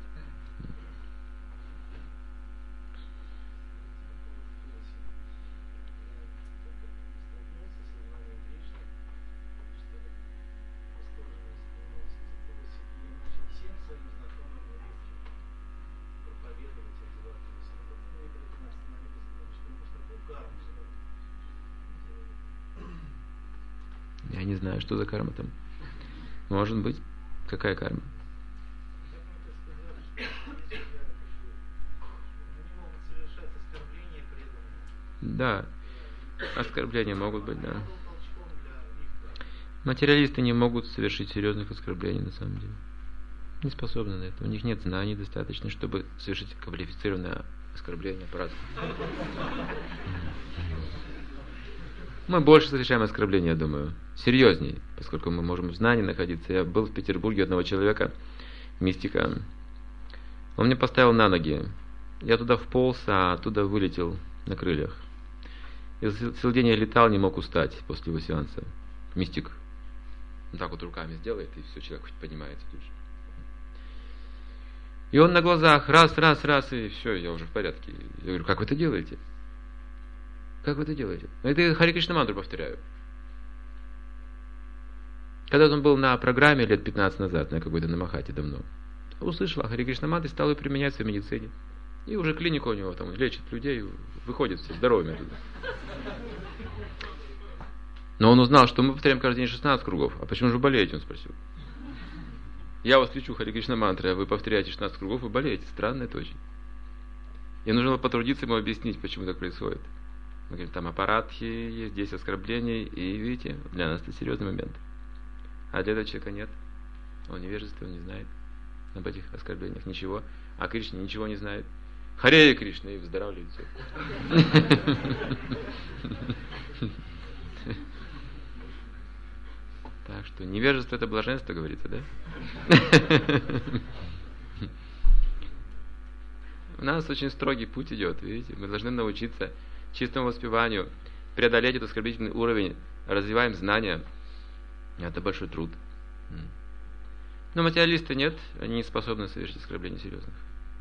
Я не знаю, что за карма там. Может быть. Какая карма? Да. Оскорбления могут быть, да. Материалисты не могут совершить серьезных оскорблений на самом деле. Не способны на это. У них нет знаний достаточно, чтобы совершить квалифицированное оскорбление по-разному. Мы больше совершаем оскорбления, я думаю. Серьезней, поскольку мы можем в знании находиться. Я был в Петербурге одного человека, мистика. Он мне поставил на ноги. Я туда вполз, а оттуда вылетел на крыльях. И целый день я летал, не мог устать после его сеанса. Мистик. Он так вот руками сделает, и все, человек хоть поднимается тут же. И он на глазах раз, раз, раз, и все, я уже в порядке. Я говорю, как вы это делаете? Как вы это делаете? Это Хари Кришна мантру повторяю. Когда он был на программе лет пятнадцать назад, на какой-то намахате давно, услышал о Хари Кришна мантре, стал ее применять в своей медицине. И уже клиника у него там лечит людей, выходит все здоровыми оттуда. Но он узнал, что мы повторяем каждый день шестнадцать кругов. А почему же вы болеете, он спросил. Я вас лечу Хари Кришна мантрой, а вы повторяете шестнадцать кругов, вы болеете. Странно это очень. И нужно было потрудиться ему объяснить, почему так происходит. Мы говорим, там аппаратхи есть, здесь оскорбления, и видите, для нас это серьезный момент. А для этого человека нет. Он невежество, он не знает об этих оскорблениях ничего. А Кришна ничего не знает. Харе Кришна, и выздоравливает все. Так Так что невежество — это блаженство, говорится, да? У нас очень строгий путь идет, видите? Мы должны научиться чистому воспеванию, преодолеть этот оскорбительный уровень, развиваем знания. Это большой труд. Но материалисты нет, они не способны совершить оскорблений серьезных.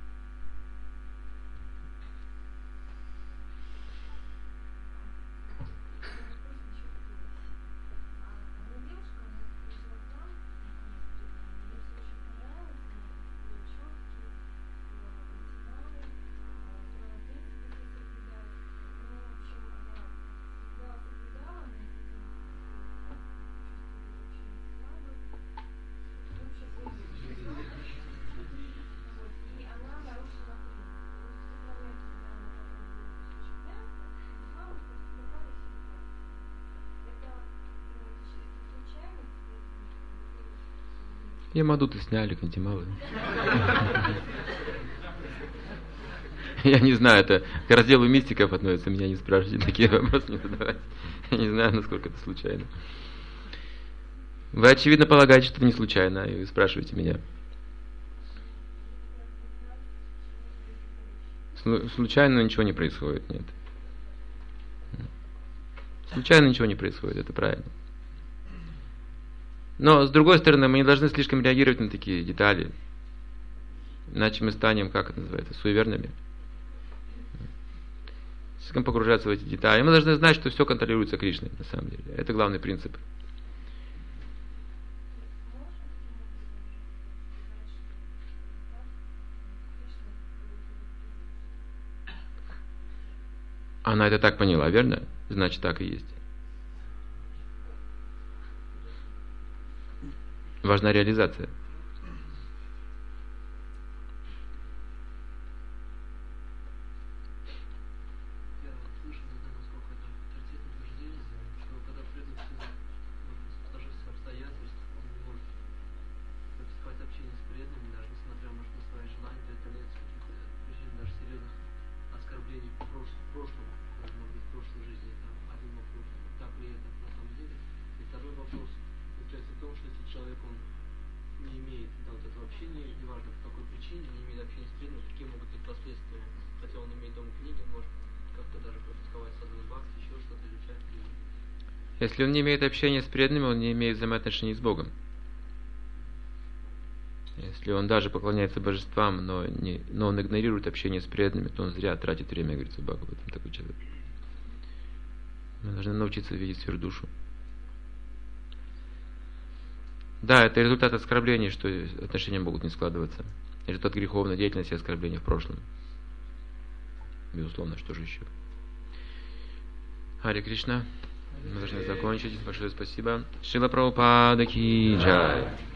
Ямадуты сняли, Кантималы. Я не знаю, это к разделу мистиков относится, меня не спрашивайте, такие вопросы не задавайте. Я не знаю, насколько это случайно. Вы, очевидно, полагаете, что это не случайно, и вы спрашиваете меня. Случайно ничего не происходит, нет. Случайно ничего не происходит, это правильно. Но, с другой стороны, мы не должны слишком реагировать на такие детали. Иначе мы станем, как это называется, суеверными. Слишком погружаться в эти детали. Мы должны знать, что все контролируется Кришной, на самом деле. Это главный принцип. Она это так поняла, верно? Значит, так и есть. Важна реализация. Я слышал, не знаю, насколько это авторитетное утверждение, что когда преданный сложившихся обстоятельств, он не может допускать общение с преданными, даже несмотря, может, на свои желания, преодолеть какие-то причины даже серьезных оскорблений в прошлом, может быть, в прошлой жизни. Это один вопрос. Так ли это на самом деле? И второй вопрос заключается в том, что если человек, он не имеет, да, вот этого общения, неважно по какой причине, не имеет общения с преданным, какие могут быть последствия. Хотя он имеет дом книги, он может как-то даже практиковать садхану бхакти, еще что-то, изучать книги. Если он не имеет общения с преданными, он не имеет взаимоотношений с Богом. Если он даже поклоняется божествам, но, не, но он игнорирует общение с преданными, то он зря тратит время, говорится в Бхагаватам, такой человек. Мы должны научиться видеть свою душу. Да, это результат оскорблений, что отношения могут не складываться. Результат греховной деятельности и оскорблений в прошлом. Безусловно, что же еще? Харе Кришна. Мы должны закончить. Большое спасибо. Шрила Прабхупада ки джай.